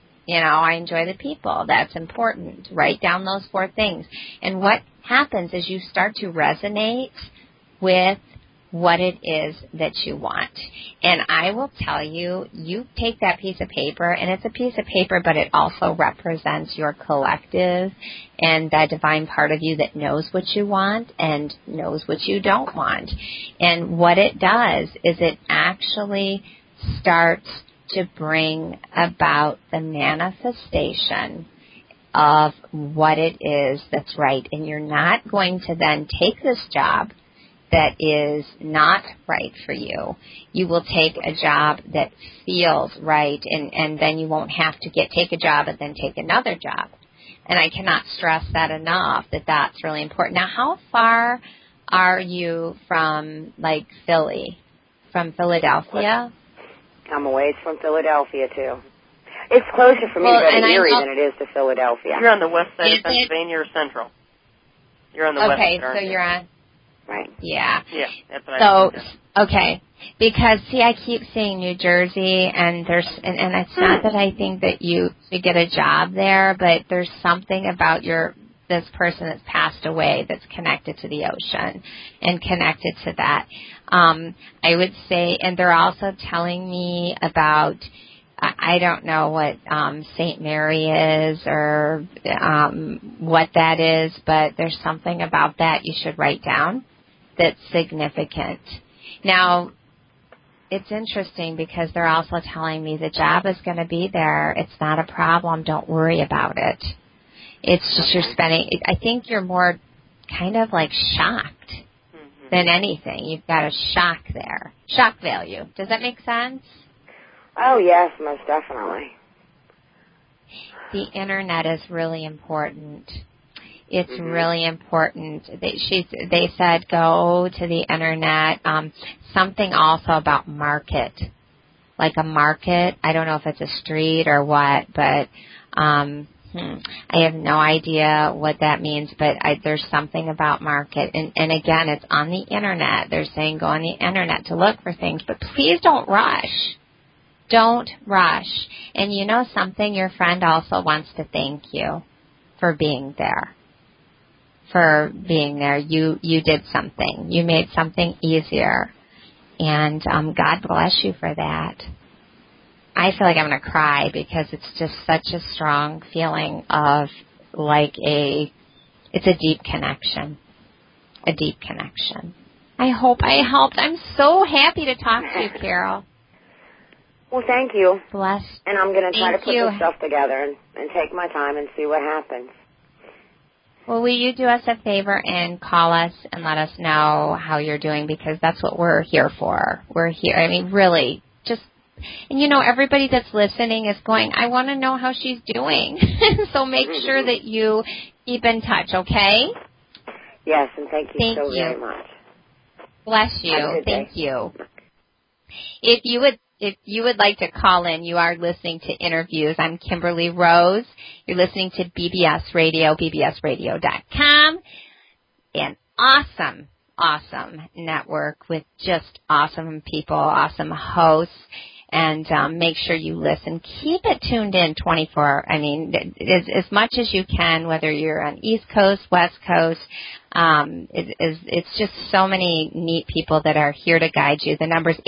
I enjoy the people, that's important. Write down those 4 things. And what happens is you start to resonate with what it is that you want. And I will tell you, you take that piece of paper, and it's a piece of paper, but it also represents your collective and that divine part of you that knows what you want and knows what you don't want. And what it does is it actually starts to bring about the manifestation of what it is that's right. And you're not going to then take this job that is not right for you. You will take a job that feels right, and then you won't have to take a job and then take another job. And I cannot stress that enough, that's really important. Now, how far are you from, Philly? From Philadelphia? I'm a ways from Philadelphia, too. It's closer for me to go to Erie than it is to Philadelphia. You're on the west side of Pennsylvania or central? You're on the west side. Okay, so you're on... Right. Yeah. Yeah, that's what I think. Okay. Because, I keep seeing New Jersey, and and it's not that I think that you should get a job there, but there's something about this person that's passed away that's connected to the ocean and connected to that. I would say, and they're also telling me about, I don't know what St. Mary is or what that is, but there's something about that you should write down that's significant. Now, it's interesting because they're also telling me the job is going to be there. It's not a problem. Don't worry about it. It's just you're spending, I think you're more kind of shocked than anything. You've got a shock there. Shock value. Does that make sense? Oh, yes, most definitely. The Internet is really important. It's really important. They said go to the Internet. Something also about market, like a market. I don't know if it's a street or what, but I have no idea what that means. But there's something about market, and again, it's on the Internet. They're saying go on the Internet to look for things, but please don't rush. Don't rush. And you know something? Your friend also wants to thank you for being there. You did something. You made something easier. And God bless you for that. I feel like I'm going to cry because it's just such a strong feeling of it's a deep connection. A deep connection. I hope I helped. I'm so happy to talk to you, Carol. Well, thank you. Bless. And I'm going to try to put this stuff together and take my time and see what happens. Well, will you do us a favor and call us and let us know how you're doing, because that's what we're here for. We're here. I mean, really, and everybody that's listening is going, I want to know how she's doing. So make sure that you keep in touch, okay? Yes, and thank you so very much. Bless you. Thank you. If you would like to call in, you are listening to Interviews. I'm Kimberly Rose. You're listening to BBS Radio, bbsradio.com. An awesome awesome network with just awesome people, awesome hosts. And make sure you listen. Keep it tuned in 24. I mean, as much as you can, whether you're on East Coast, West Coast. It's just so many neat people that are here to guide you. The number's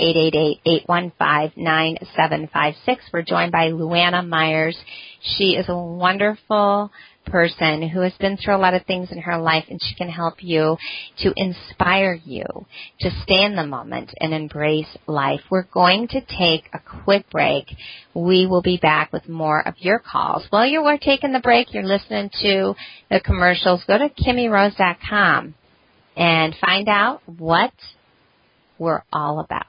888-815-9756. We're joined by Luana Myers. She is a wonderful person who has been through a lot of things in her life, and she can help you to inspire you to stay in the moment and embrace life. We're going to take a quick break. We will be back with more of your calls. While you're taking the break, you're listening to the commercials. Go to KimmyRose.com and find out what we're all about.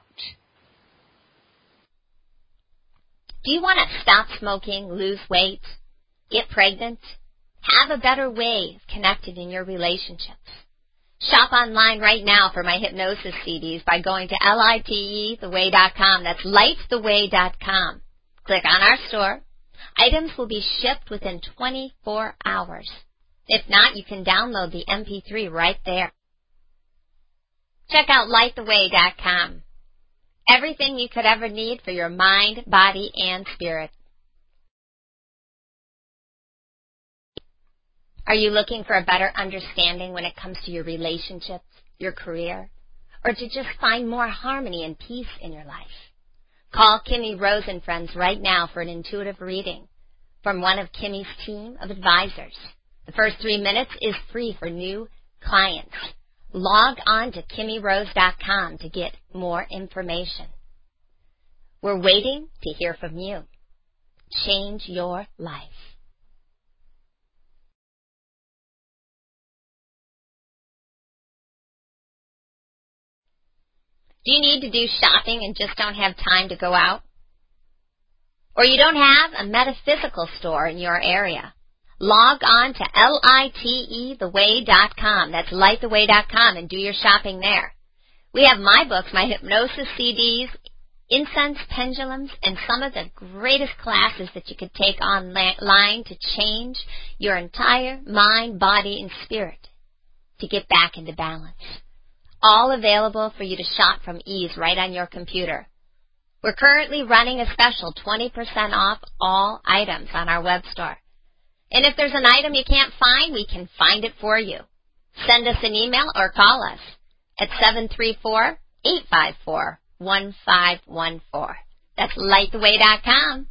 Do you want to stop smoking, lose weight, get pregnant? Have a better way of connecting in your relationships. Shop online right now for my hypnosis CDs by going to litetheway.com. That's litetheway.com. Click on our store. Items will be shipped within 24 hours. If not, you can download the MP3 right there. Check out litetheway.com. Everything you could ever need for your mind, body, and spirit. Are you looking for a better understanding when it comes to your relationships, your career, or to just find more harmony and peace in your life? Call Kimmy Rose and Friends right now for an intuitive reading from one of Kimmy's team of advisors. The first 3 minutes is free for new clients. Log on to KimmyRose.com to get more information. We're waiting to hear from you. Change your life. Do you need to do shopping and just don't have time to go out? Or you don't have a metaphysical store in your area? Log on to litetheway.com. That's litetheway.com and do your shopping there. We have my books, my hypnosis CDs, incense pendulums, and some of the greatest classes that you could take online to change your entire mind, body, and spirit to get back into balance. All available for you to shop from ease right on your computer. We're currently running a special 20% off all items on our web store. And if there's an item you can't find, we can find it for you. Send us an email or call us at 734-854-1514. That's litetheway.com.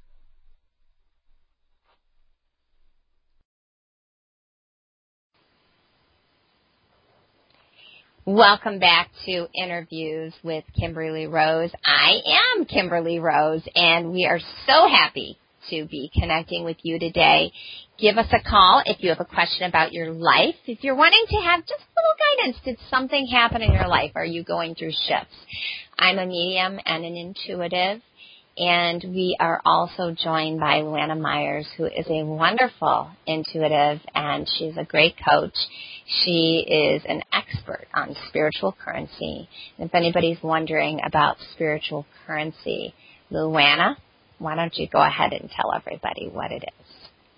Welcome back to Interviews with Kimberly Rose. I am Kimberly Rose, and we are so happy to be connecting with you today. Give us a call if you have a question about your life. If you're wanting to have just a little guidance, did something happen in your life? Are you going through shifts? I'm a medium and an intuitive, and we are also joined by Luana Myers, who is a wonderful intuitive, and she's a great coach. She is an expert on spiritual currency. And if anybody's wondering about spiritual currency, Luana, why don't you go ahead and tell everybody what it is?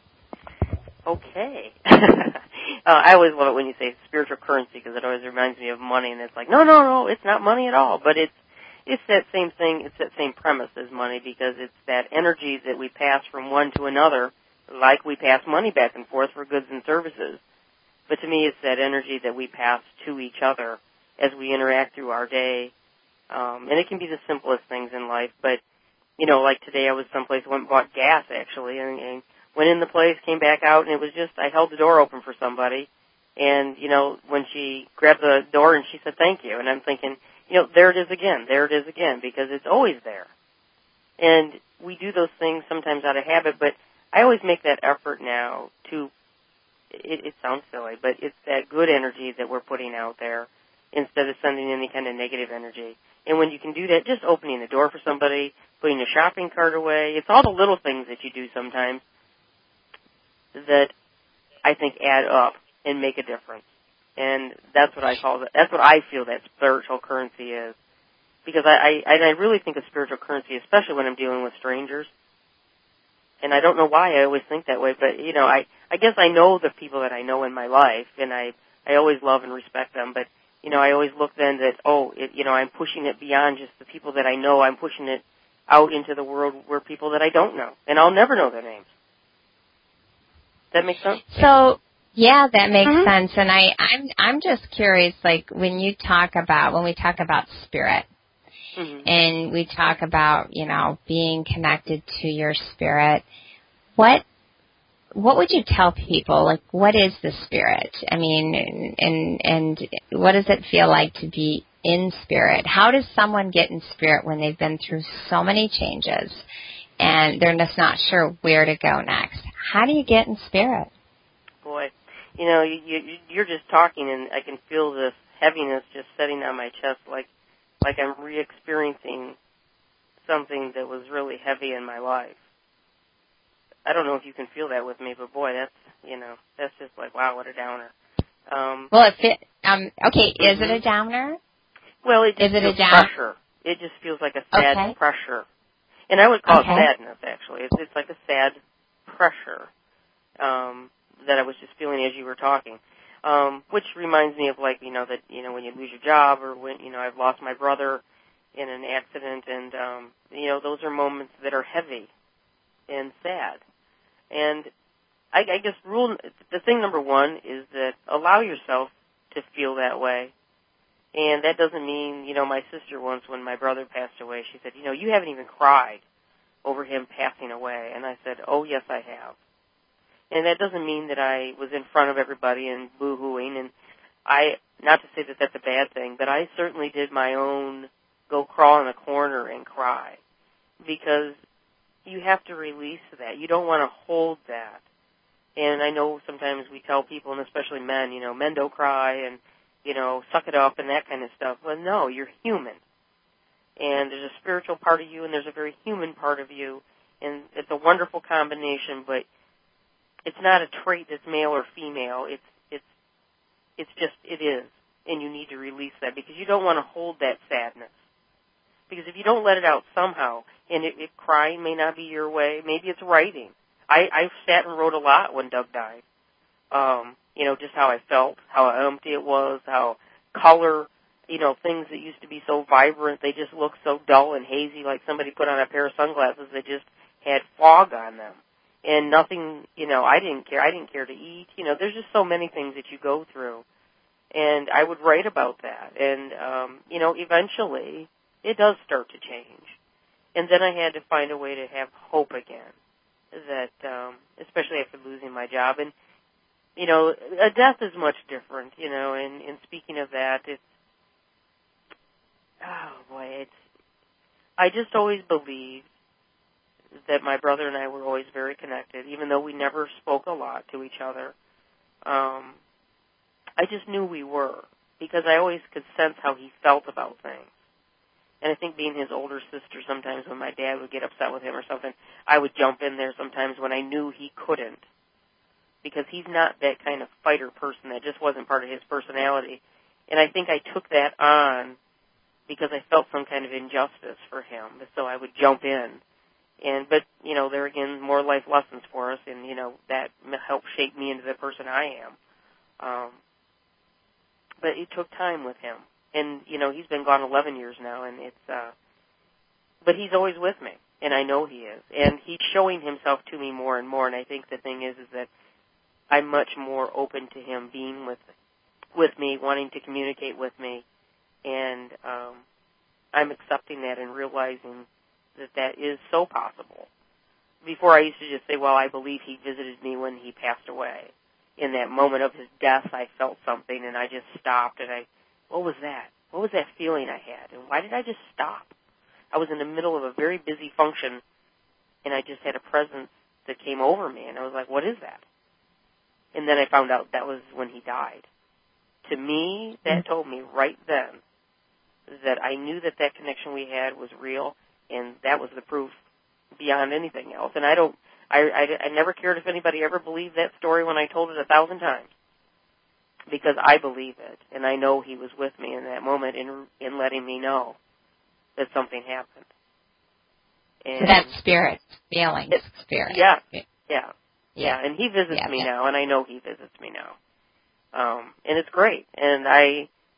Okay. I always love it when you say spiritual currency because it always reminds me of money, and it's like, no, it's not money at all. But it's that same thing, it's that same premise as money because it's that energy that we pass from one to another, like we pass money back and forth for goods and services. But to me, it's that energy that we pass to each other as we interact through our day. And it can be the simplest things in life. But, you know, like today I was someplace, went and bought gas, actually, and went in the place, came back out, and it was just, I held the door open for somebody. And, you know, when she grabbed the door and she said, thank you. And I'm thinking, you know, there it is again, because it's always there. And we do those things sometimes out of habit, but I always make that effort now to, it sounds silly, but it's that good energy that we're putting out there instead of sending any kind of negative energy. And when you can do that, just opening the door for somebody, putting a shopping cart away, it's all the little things that you do sometimes that I think add up and make a difference. And that's what I call it. That's what I feel that spiritual currency is. Because I really think of spiritual currency, especially when I'm dealing with strangers. And I don't know why I always think that way, but, you know, I guess I know the people that I know in my life, and I always love and respect them. But I always look then that, I'm pushing it beyond just the people that I know. I'm pushing it out into the world where people that I don't know, and I'll never know their names. Does that make sense? So, yeah, that makes sense. And I'm just curious, like when we talk about spirit, and we talk about, being connected to your spirit, what would you tell people? Like, what is the spirit? I mean, and what does it feel like to be in spirit? How does someone get in spirit when they've been through so many changes and they're just not sure where to go next? How do you get in spirit? Boy, you're just talking, and I can feel this heaviness just setting on my chest, like I'm re-experiencing something that was really heavy in my life. I don't know if you can feel that with me, but boy, that's just like, wow, what a downer. Okay, is it a downer? Well, it just feels pressure. It just feels like a sad pressure. And I would call it sadness, actually. It's like a sad pressure that I was just feeling as you were talking, which reminds me of, like, that, when you lose your job, or when, I've lost my brother in an accident, and, those are moments that are heavy and sad. And I guess the thing number one is that allow yourself to feel that way. And that doesn't mean, my sister once, when my brother passed away, she said, you haven't even cried over him passing away. And I said, oh, yes, I have. And that doesn't mean that I was in front of everybody and boo-hooing. And not to say that that's a bad thing, but I certainly did my own go crawl in a corner and cry, because you have to release that. You don't want to hold that. And I know sometimes we tell people, and especially men, men don't cry and, suck it up and that kind of stuff. Well, no, you're human. And there's a spiritual part of you and there's a very human part of you. And it's a wonderful combination, but it's not a trait that's male or female. It's just, it is. And you need to release that, because you don't want to hold that sadness. Because if you don't let it out somehow, and crying may not be your way, maybe it's writing. I sat and wrote a lot when Doug died. Just how I felt, how empty it was, how color, things that used to be so vibrant, they just look so dull and hazy, like somebody put on a pair of sunglasses that just had fog on them. And nothing, I didn't care. I didn't care to eat. There's just so many things that you go through. And I would write about that. And, eventually it does start to change. And then I had to find a way to have hope again, that, especially after losing my job. And, a death is much different, and speaking of that, I just always believed that my brother and I were always very connected, even though we never spoke a lot to each other. I just knew we were, because I always could sense how he felt about things. And I think being his older sister, sometimes when my dad would get upset with him or something, I would jump in there sometimes when I knew he couldn't, because he's not that kind of fighter person. That just wasn't part of his personality. And I think I took that on because I felt some kind of injustice for him. So I would jump in. But there again, more life lessons for us, and, that helped shape me into the person I am. But it took time with him. And, he's been gone 11 years now, and but he's always with me, and I know he is. And he's showing himself to me more and more, and I think the thing is that I'm much more open to him being with me, wanting to communicate with me, and I'm accepting that and realizing that is so possible. Before I used to just say, well, I believe he visited me when he passed away. In that moment of his death, I felt something, and I just stopped, and what was that? What was that feeling I had? And why did I just stop? I was in the middle of a very busy function, and I just had a presence that came over me, and I was like, what is that? And then I found out that was when he died. To me, that told me right then that I knew that connection we had was real, and that was the proof beyond anything else. And I never cared if anybody ever believed that story when I told it 1,000 times, because I believe it, and I know he was with me in that moment in letting me know that something happened. And so that spirit, feeling, spirit. Yeah, and he visits me now, and I know he visits me now. And it's great. And I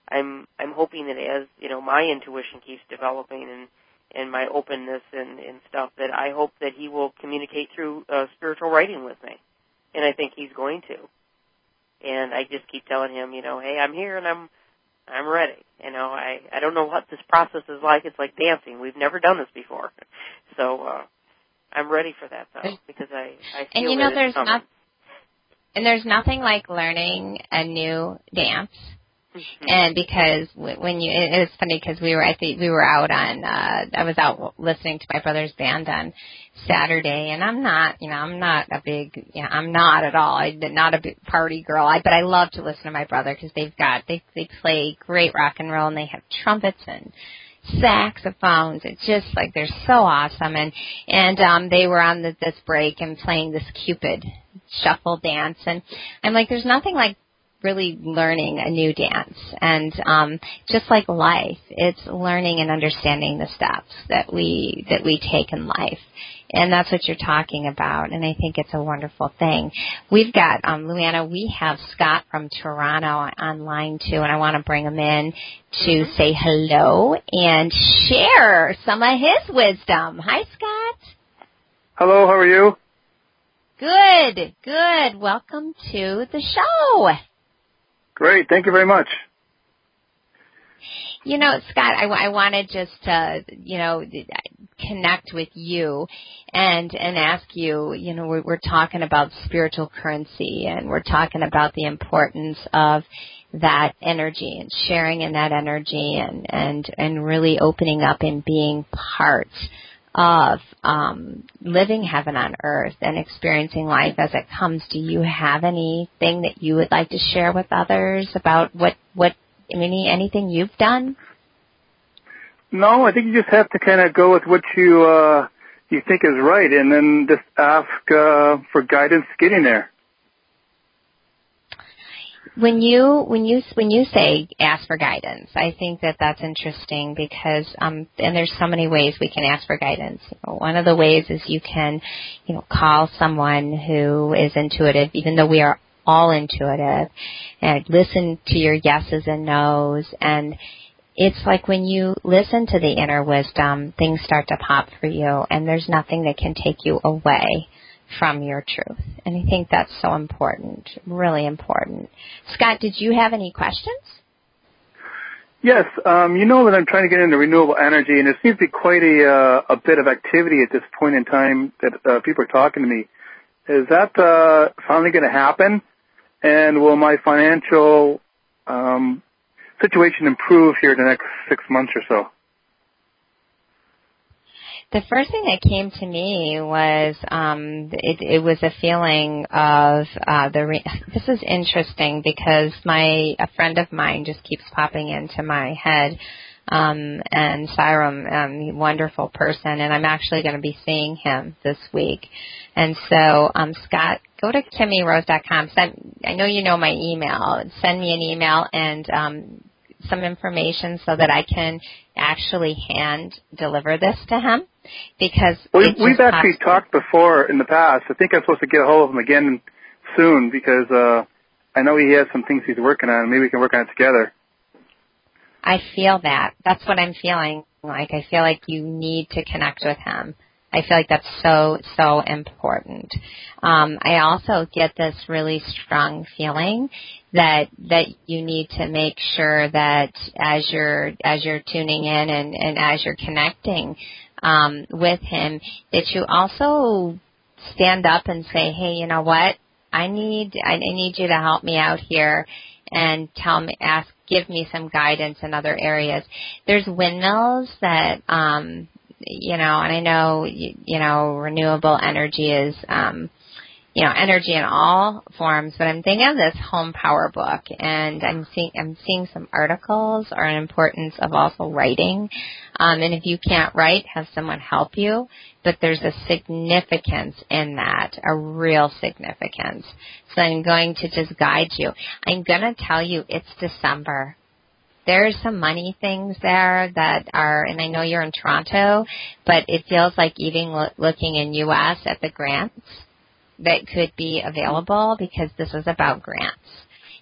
I'm hoping that as, my intuition keeps developing and my openness and stuff, that I hope that he will communicate through spiritual writing with me. And I think he's going to. And I just keep telling him, hey, I'm here and I'm ready. I don't know what this process is like. It's like dancing. We've never done this before. So I'm ready for that, though, because I feel that it's coming. And there's nothing like learning a new dance. Mm-hmm. And because it was funny because I was out listening to my brother's band on Saturday, and I'm not a big party girl, but I love to listen to my brother because they play great rock and roll, and they have trumpets and saxophones. It's just like they're so awesome, and they were on this break and playing this Cupid shuffle dance, and I'm like, there's nothing like really learning a new dance. And just like life, it's learning and understanding the steps that we take in life. And that's what you're talking about, and I think it's a wonderful thing. We've got, Luana, we have Scott from Toronto online too, and I want to bring him in to say hello and share some of his wisdom. Hi, Scott. Hello, how are you? Good. Welcome to the show. Great, thank you very much. Scott, I wanted just to, connect with you and ask you, we're talking about spiritual currency, and we're talking about the importance of that energy and sharing in that energy and really opening up and being part of living heaven on earth and experiencing life as it comes. Do you have anything that you would like to share with others about anything you've done? No, I think you just have to kind of go with what you think is right, and then just ask for guidance getting there. When you say ask for guidance, I think that's interesting because and there's so many ways we can ask for guidance. One of the ways is you can, call someone who is intuitive, even though we are all intuitive, and listen to your yeses and nos. And it's like when you listen to the inner wisdom, things start to pop for you, and there's nothing that can take you away from your truth. And I think that's so important, really important. Scott, did you have any questions? Yes, that I'm trying to get into renewable energy, and there seems to be quite a bit of activity at this point in time that people are talking to me. Is that finally going to happen? And will my financial situation improve here in the next 6 months or so? The first thing that came to me was it was a feeling of this is interesting because a friend of mine just keeps popping into my head, and Siram, wonderful person, and I'm actually going to be seeing him this week. And so, Scott, go to KimmyRose.com. I know you know my email. Send me an email and some information so that I can actually hand deliver this to him, because we've actually talked before in the past. I think I'm supposed to get a hold of him again soon because I know he has some things he's working on. Maybe we can work on it together. I feel that. That's what I'm feeling like. I feel like you need to connect with him. I feel like that's so, so important. I also get this really strong feeling that you need to make sure that as you're tuning in and as you're connecting with him, that you also stand up and say, hey, you know what? I need you to help me out here and give me some guidance in other areas. There's windmills that and I know, renewable energy is, energy in all forms, but I'm thinking of this home power book, and I'm seeing some articles on the importance of also writing. And if you can't write, have someone help you, but there's a significance in that, a real significance. So I'm going to just guide you. I'm going to tell you it's December. There's some money things there that are, and I know you're in Toronto, but it feels like even looking in U.S. at the grants that could be available, because this is about grants.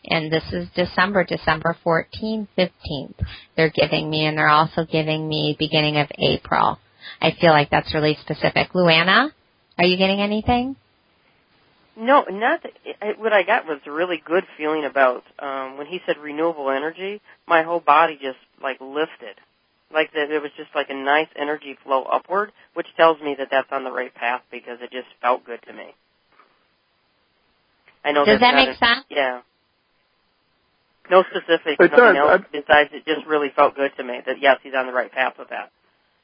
And this is December 14th, 15th. They're giving me, and they're also giving me beginning of April. I feel like that's really specific. Luana, are you getting anything? No, not that, what I got was a really good feeling about when he said renewable energy. My whole body just like lifted, like that. There was just like a nice energy flow upward, which tells me that that's on the right path because it just felt good to me. I know. Does that make sense? Yeah. No specifics, nothing else besides it just really felt good to me that yes, he's on the right path with that.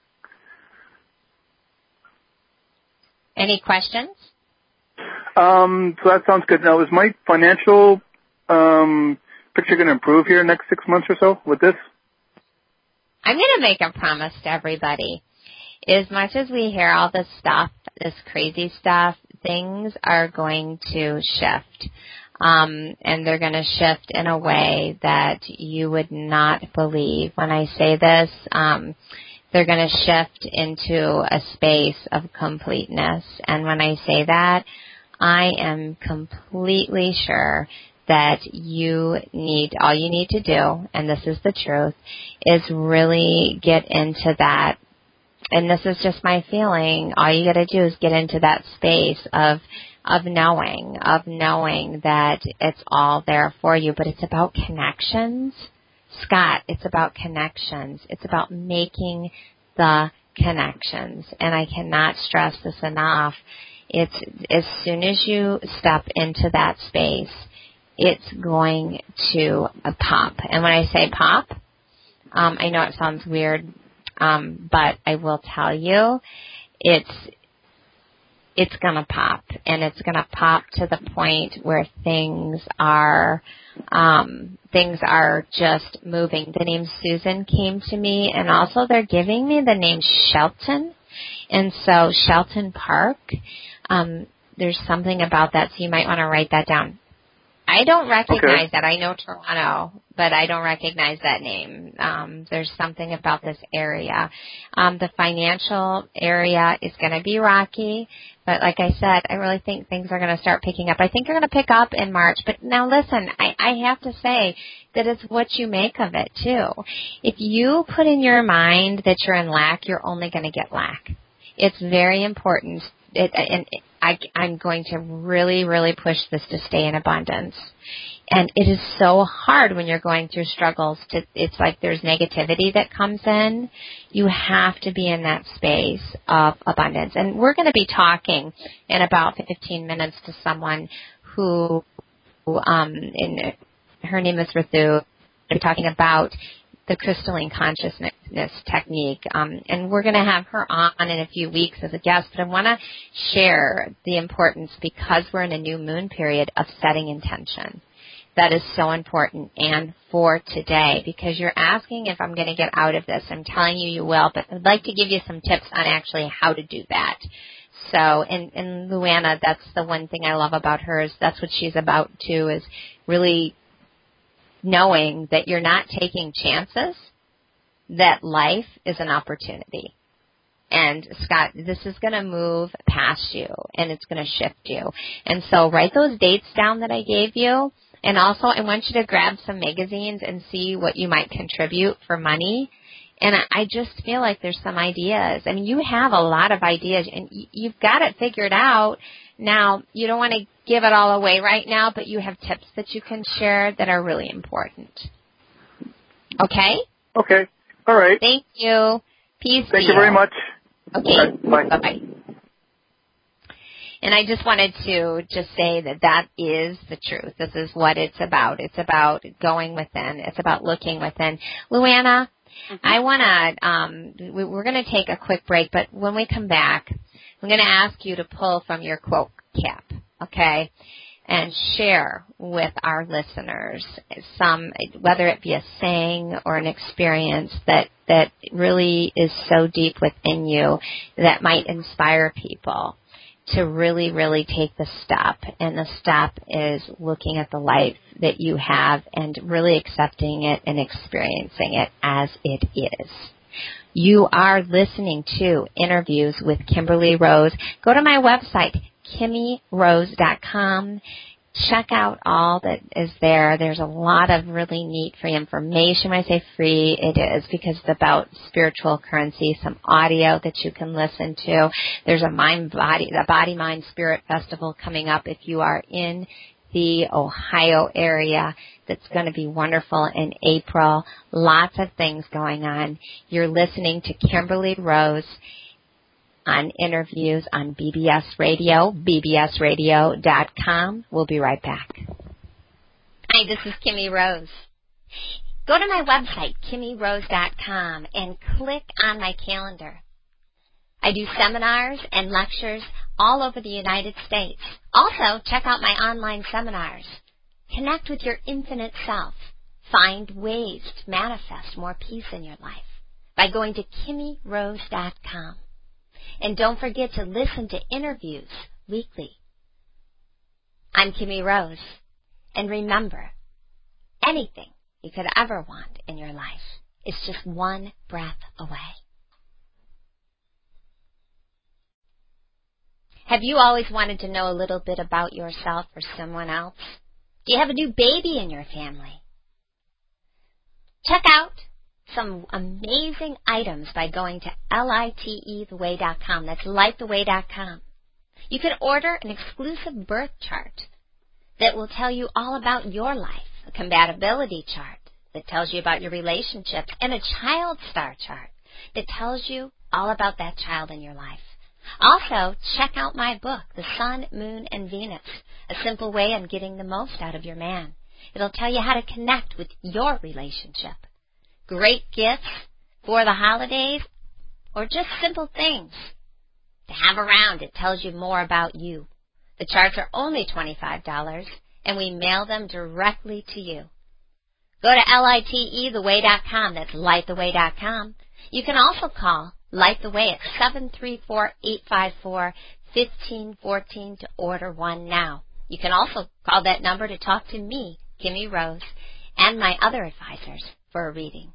Any questions? So that sounds good. Now, is my financial picture going to improve here in the next 6 months or so with this? I'm going to make a promise to everybody. As much as we hear all this stuff, this crazy stuff, things are going to shift. And they're going to shift in a way that you would not believe. When I say this, they're going to shift into a space of completeness. And when I say that, I am completely sure that all you need to do, and this is the truth, is really get into that. And this is just my feeling. All you got to do is get into that space of knowing that it's all there for you. But it's about connections. Scott, it's about connections. It's about making the connections. And I cannot stress this enough. It's as soon as you step into that space, it's going to pop. And when I say pop, I know it sounds weird, but I will tell you, it's going to pop, and it's going to pop to the point where things are just moving. The name Susan came to me, and also they're giving me the name Shelton, and so Shelton Park. There's something about that, so you might want to write that down. I don't recognize that. I know Toronto, but I don't recognize that name. There's something about this area. The financial area is going to be rocky, but like I said, I really think things are going to start picking up. I think they're going to pick up in March, but now listen, I have to say that it's what you make of it, too. If you put in your mind that you're in lack, you're only going to get lack. It's very important. I'm going to really, really push this to stay in abundance. And it is so hard when you're going through struggles. It's like there's negativity that comes in. You have to be in that space of abundance. And we're going to be talking in about 15 minutes to someone who her name is Ritu. We're talking about the crystalline consciousness technique. And we're going to have her on in a few weeks as a guest, but I want to share the importance, because we're in a new moon period, of setting intention. That is so important. And for today, because you're asking if I'm going to get out of this, I'm telling you will, but I'd like to give you some tips on actually how to do that. So, and Luana, that's the one thing I love about her, is that's what she's about too, is really knowing that you're not taking chances, that life is an opportunity. And Scott, this is going to move past you, and it's going to shift you. And so write those dates down that I gave you. And also, I want you to grab some magazines and see what you might contribute for money. And I just feel like there's some ideas. I mean, you have a lot of ideas, and you've got it figured out. Now, you don't want to give it all away right now, but you have tips that you can share that are really important. Okay? Okay. All right. Thank you. Peace. Thank you very much. Okay. Bye. Bye-bye. And I just wanted to just say that is the truth. This is what it's about. It's about going within. It's about looking within. Luana, I want to, we're going to take a quick break, but when we come back, I'm going to ask you to pull from your quote cap, okay, and share with our listeners some, whether it be a saying or an experience that really is so deep within you that might inspire people to really, really take the step. And the step is looking at the life that you have and really accepting it and experiencing it as it is. You are listening to Interviews with Kimberly Rose. Go to my website, KimmyRose.com. check out all that is there. There's a lot of really neat free information. When I say free, it is because it's about spiritual currency, some audio that you can listen to. There's a Body, Mind, Spirit Festival coming up if you are in the Ohio area. That's going to be wonderful in April. Lots of things going on. You're listening to Kimberly Rose on interviews on BBS Radio, bbsradio.com. We'll be right back. Hi, this is Kimmy Rose. Go to my website, kimmyrose.com, and click on my calendar. I do seminars and lectures all over the United States. Also, check out my online seminars. Connect with your infinite self. Find ways to manifest more peace in your life by going to kimmyrose.com. And don't forget to listen to interviews weekly. I'm Kimmy Rose. And remember, anything you could ever want in your life is just one breath away. Have you always wanted to know a little bit about yourself or someone else? Do you have a new baby in your family? Check out some amazing items by going to litetheway.com. That's litetheway.com. You can order an exclusive birth chart that will tell you all about your life, a compatibility chart that tells you about your relationships, and a child star chart that tells you all about that child in your life. Also, check out my book, The Sun, Moon, and Venus, A Simple Way on Getting the Most Out of Your Man. It'll tell you how to connect with your relationship. Great gifts for the holidays, or just simple things to have around. It tells you more about you. The charts are only $25, and we mail them directly to you. Go to litetheway.com. That's litetheway.com. You can also call Light the Way at 734-854-1514 to order one now. You can also call that number to talk to me, Kimmy Rose, and my other advisors for a reading.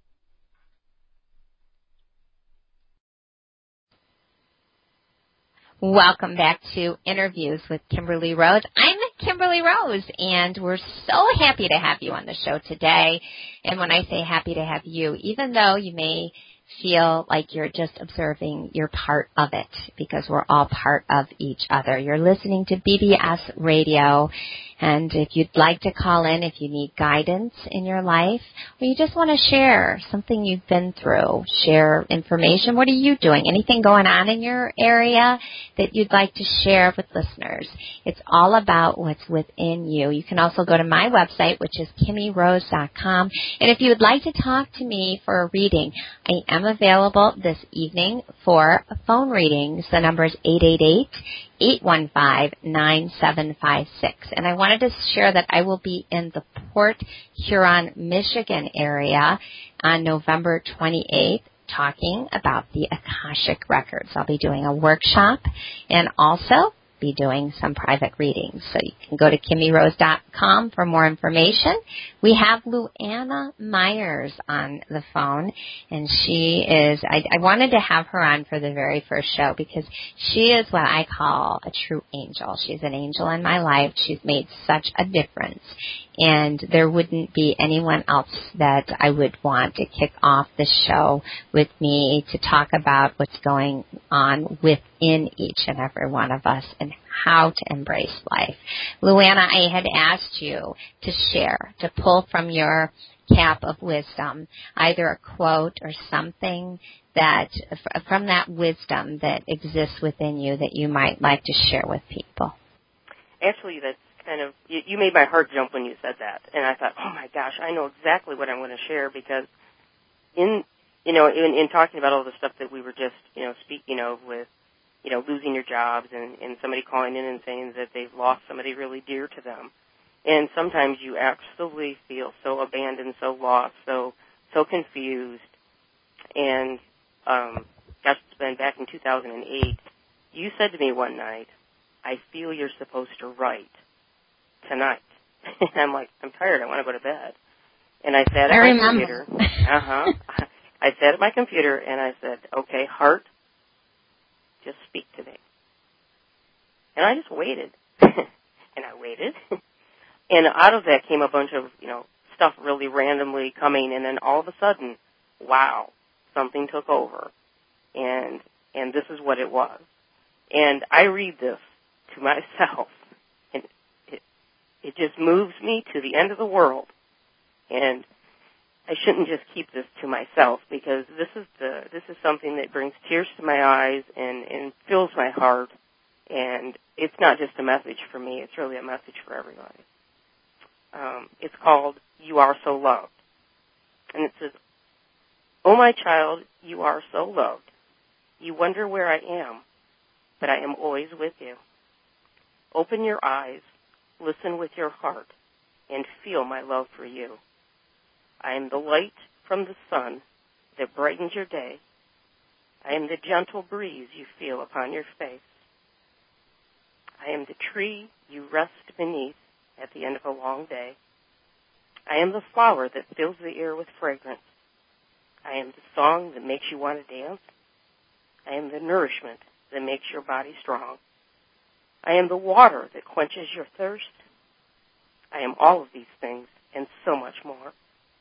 Welcome back to Interviews with Kimberly Rose. I'm Kimberly Rose, and we're so happy to have you on the show today. And when I say happy to have you, even though you may feel like you're just observing, you're part of it, because we're all part of each other. You're listening to BBS Radio, and if you'd like to call in, if you need guidance in your life, or you just want to share something you've been through, share information, what are you doing, anything going on in your area that you'd like to share with listeners. It's all about what's within you. You can also go to my website, which is kimmyrose.com, and if you would like to talk to me for a reading, I am available this evening for phone readings. The number is 888-815-9756. And I wanted to share that I will be in the Port Huron, Michigan area on November 28th talking about the Akashic Records. I'll be doing a workshop and also be doing some private readings. So you can go to kimmyrose.com for more information. We have Luanna Myers on the phone, and she is, I wanted to have her on for the very first show because she is what I call a true angel. She's an angel in my life. She's made such a difference, and there wouldn't be anyone else that I would want to kick off the show with me to talk about what's going on within each and every one of us and how to embrace life. Luanna, I had asked you to share, to pull from your cap of wisdom, either a quote or something that, from that wisdom that exists within you that you might like to share with people. Actually, that's kind of, you made my heart jump when you said that. And I thought, oh my gosh, I know exactly what I'm going to share, because in talking about all the stuff that we were just, speaking of with, losing your jobs and somebody calling in and saying that they've lost somebody really dear to them. And sometimes you absolutely feel so abandoned, so lost, so confused. And, it's been back in 2008, you said to me one night, I feel you're supposed to write tonight. And I'm like, I'm tired, I want to go to bed. And I sat at my computer. I sat at my computer and I said, okay, heart, just speak to me. And I just waited. And I activated. And out of that came a bunch of, stuff really randomly coming, and then all of a sudden, wow, something took over. And this is what it was. And I read this to myself, and it just moves me to the end of the world. And I shouldn't just keep this to myself, because this is something that brings tears to my eyes and fills my heart. And it's not just a message for me; it's really a message for everybody. It's called "You Are So Loved," and it says, "Oh, my child, you are so loved. You wonder where I am, but I am always with you. Open your eyes, listen with your heart, and feel my love for you. I am the light from the sun that brightens your day. I am the gentle breeze you feel upon your face. I am the tree you rest beneath at the end of a long day. I am the flower that fills the air with fragrance. I am the song that makes you want to dance. I am the nourishment that makes your body strong. I am the water that quenches your thirst. I am all of these things and so much more.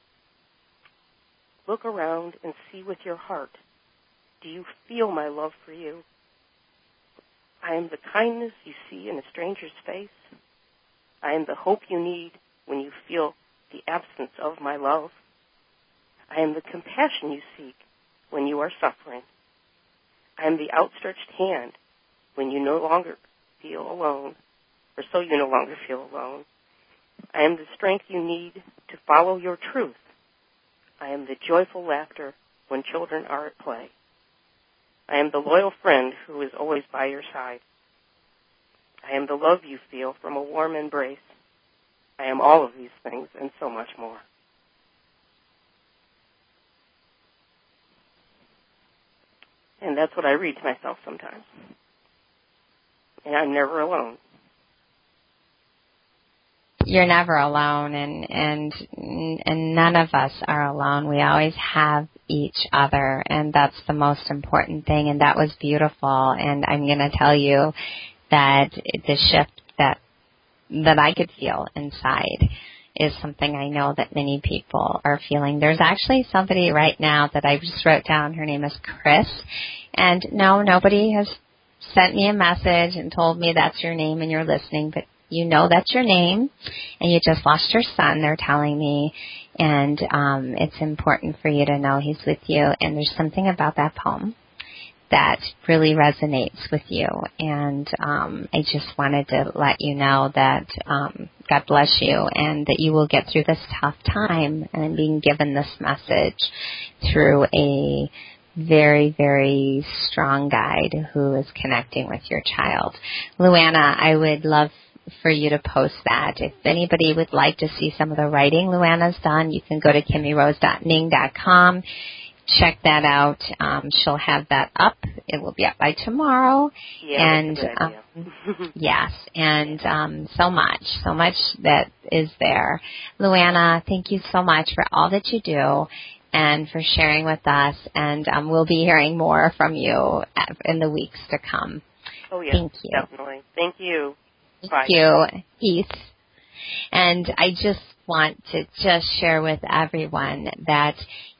Look around and see with your heart. Do you feel my love for you? I am the kindness you see in a stranger's face. I am the hope you need when you feel the absence of my love. I am the compassion you seek when you are suffering. I am the outstretched hand when you no longer feel alone, or so you no longer feel alone. I am the strength you need to follow your truth. I am the joyful laughter when children are at play. I am the loyal friend who is always by your side. I am the love you feel from a warm embrace. I am all of these things and so much more. And that's what I read to myself sometimes. And I'm never alone. You're never alone, and none of us are alone. We always have each other, and that's the most important thing, and that was beautiful. And I'm going to tell you that the shift that I could feel inside is something I know that many people are feeling. There's actually somebody right now that I just wrote down. Her name is Chris, and no, nobody has sent me a message and told me that's your name and you're listening, but you know that's your name, and you just lost your son, they're telling me, and it's important for you to know he's with you, and there's something about that poem that really resonates with you, and I just wanted to let you know that God bless you, and that you will get through this tough time, and being given this message through a very, very strong guide who is connecting with your child. Luana, I would love for you to post that. If anybody would like to see some of the writing Luana's done, you can go to KimmyRose.ning.com. Check that out. She'll have that up. It will be up by tomorrow. Yeah, and that's a good idea. yes, and so much that is there. Luana, thank you so much for all that you do and for sharing with us. And we'll be hearing more from you in the weeks to come. Oh, yeah, thank you. Definitely. Thank you. Thank Bye. you, Heath. And I just want to just share with everyone that,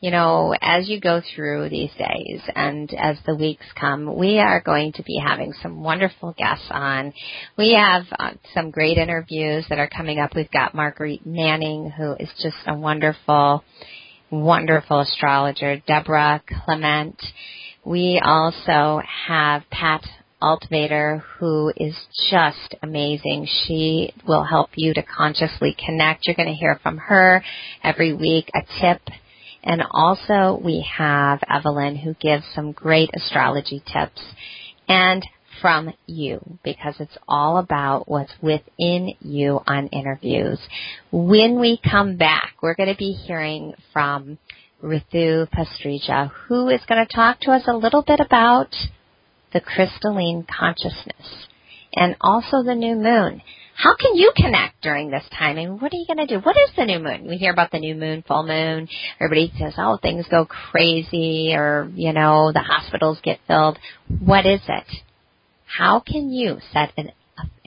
as you go through these days and as the weeks come, we are going to be having some wonderful guests on. We have some great interviews that are coming up. We've got Marguerite Manning, who is just a wonderful, wonderful astrologer, Deborah Clement. We also have Pat Altvater, who is just amazing. She will help you to consciously connect. You're going to hear from her every week, a tip. And also we have Evelyn, who gives some great astrology tips. And from you, because it's all about what's within you on interviews. When we come back, we're going to be hearing from Ritu Pastrija, who is going to talk to us a little bit about the crystalline consciousness, and also the new moon. How can you connect during this time? I mean, what are you going to do? What is the new moon? We hear about the new moon, full moon. Everybody says, oh, things go crazy, or, the hospitals get filled. What is it? How can you set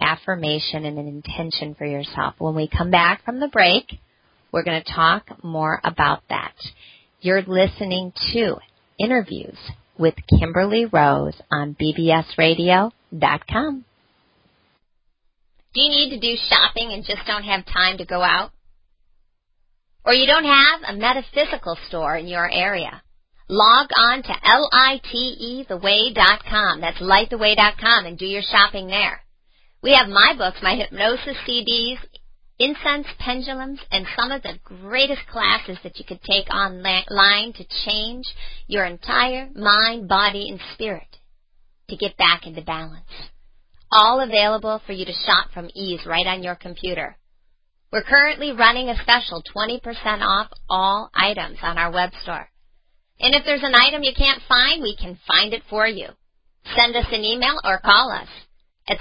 affirmation and an intention for yourself. When we come back from the break, we're going to talk more about that. You're listening to Interviews with Kimberly Rose on bbsradio.com. Do you need to do shopping and just don't have time to go out? Or you don't have a metaphysical store in your area? Log on to litetheway.com. That's lighttheway.com and do your shopping there. We have my books, my hypnosis CDs, incense pendulums, and some of the greatest classes that you could take online to change your entire mind, body, and spirit to get back into balance. All available for you to shop from ease right on your computer. We're currently running a special 20% off all items on our web store. And if there's an item you can't find, we can find it for you. Send us an email or call us at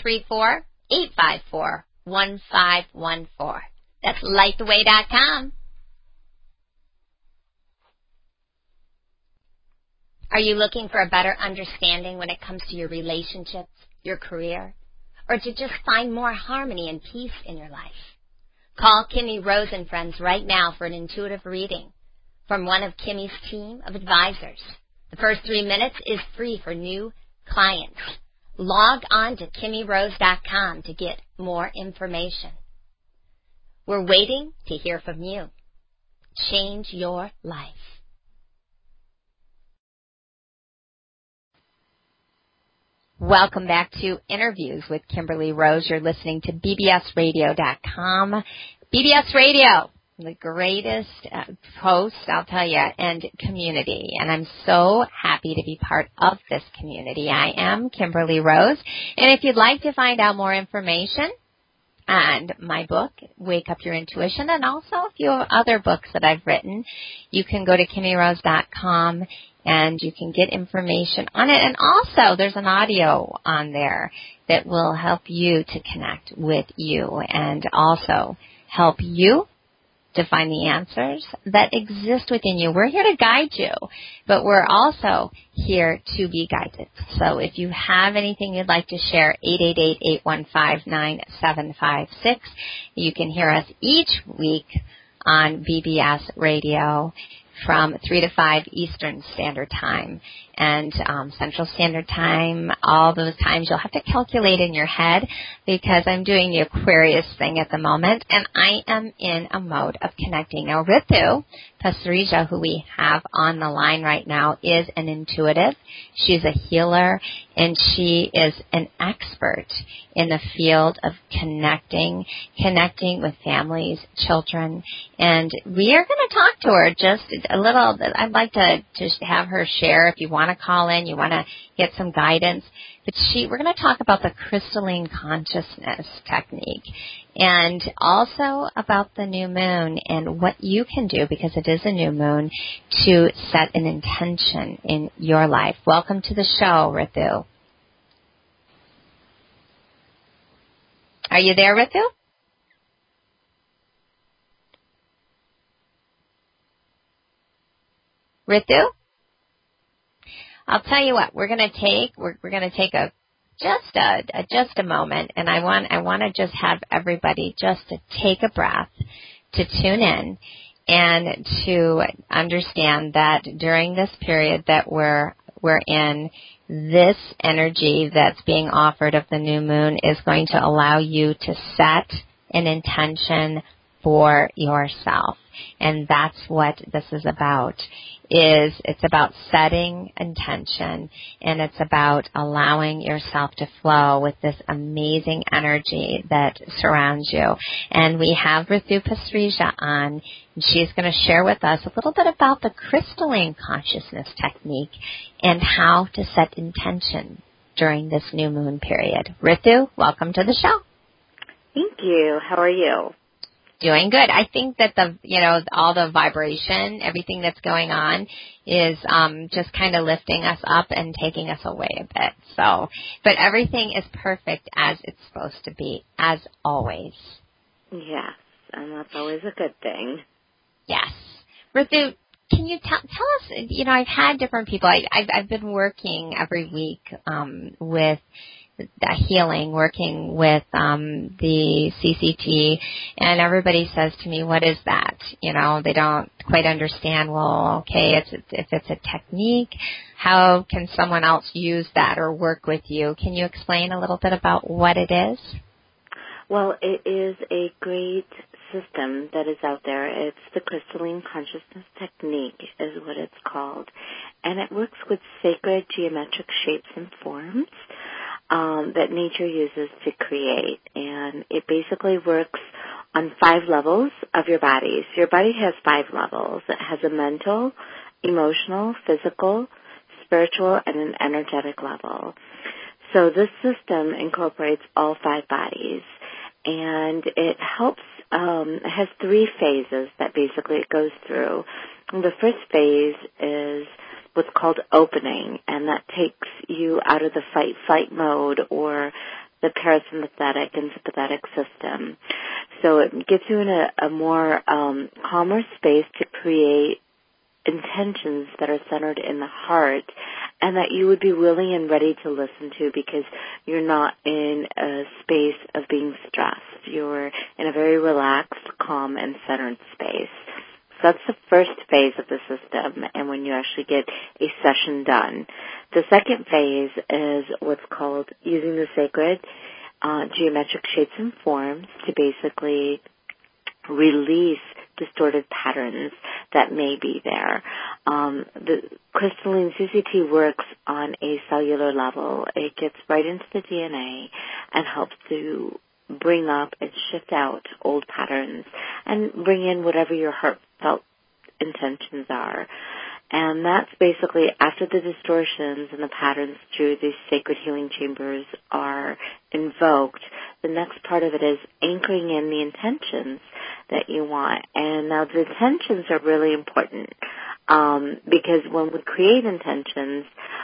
734-854-1514. That's lighttheway.com. Are you looking for a better understanding when it comes to your relationships, your career, or to just find more harmony and peace in your life? Call Kimmy Rose and Friends right now for an intuitive reading from one of Kimmy's team of advisors. The first 3 minutes is free for new clients. Log on to KimmyRose.com to get more information. We're waiting to hear from you. Change your life. Welcome back to Interviews with Kimberly Rose. You're listening to bbsradio.com. BBS Radio, the greatest host, I'll tell you, and community. And I'm so happy to be part of this community. I am Kimberly Rose. And if you'd like to find out more information on my book, Wake Up Your Intuition, and also a few other books that I've written, you can go to KimmyRose.com and you can get information on it. And also, there's an audio on there that will help you to connect with you and also help you to find the answers that exist within you. We're here to guide you, but we're also here to be guided. So if you have anything you'd like to share, 888-815-9756. You can hear us each week on BBS Radio from 3 to 5 Eastern Standard Time and Central Standard Time. All those times you'll have to calculate in your head because I'm doing the Aquarius thing at the moment, and I am in a mode of connecting. Now, Ritu Pasricha, who we have on the line right now, is an intuitive. She's a healer, and she is an expert in the field of connecting with families, children, and we are going to talk to her just a little. I'd like to just have her share if you want to call in, you want to get some guidance. But we're going to talk about the crystalline consciousness technique and also about the new moon and what you can do, because it is a new moon, to set an intention in your life. Welcome to the show, Ritu. Are you there, Ritu? Ritu? I'll tell you what, we're going to take just a moment, and I want to just have everybody just to take a breath, to tune in, and to understand that during this period that we're in, this energy that's being offered of the new moon is going to allow you to set an intention for yourself. And that's what this is about. It's about setting intention, and it's about allowing yourself to flow with this amazing energy that surrounds you. And we have Ritu Pasricha on, and she's going to share with us a little bit about the crystalline consciousness technique and how to set intention during this new moon period. Ritu, welcome to the show. Thank you. How are you? Doing good. I think that all the vibration, everything that's going on is just kind of lifting us up and taking us away a bit. So, but everything is perfect as it's supposed to be, as always. Yes, and that's always a good thing. Yes. Ritu, can you tell us, I've had different people. I've been working every week with healing, working with the CCT, and everybody says to me, what is that? They don't quite understand, well, okay, if it's a technique, how can someone else use that or work with you? Can you explain a little bit about what it is? Well, it is a great system that is out there. It's the crystalline consciousness technique is what it's called. And it works with sacred geometric shapes and forms that nature uses to create. And it basically works on 5 levels of your body. So your body has 5 levels. It has a mental, emotional, physical, spiritual, and an energetic level. So this system incorporates all 5 bodies. And it helps, it has 3 phases that basically it goes through. And the first phase is what's called opening, and that takes you out of the fight-flight mode or the parasympathetic and sympathetic system. So it gets you in a more calmer space to create intentions that are centered in the heart and that you would be willing and ready to listen to because you're not in a space of being stressed. You're in a very relaxed, calm, and centered space. So that's the first phase of the system and when you actually get a session done. The second phase is what's called using the sacred geometric shapes and forms to basically release distorted patterns that may be there. The crystalline CCT works on a cellular level. It gets right into the DNA and helps to bring up and shift out old patterns and bring in whatever your heartfelt intentions are. And that's basically after the distortions and the patterns through these sacred healing chambers are invoked, the next part of it is anchoring in the intentions that you want. And now the intentions are really important because when we create intentions,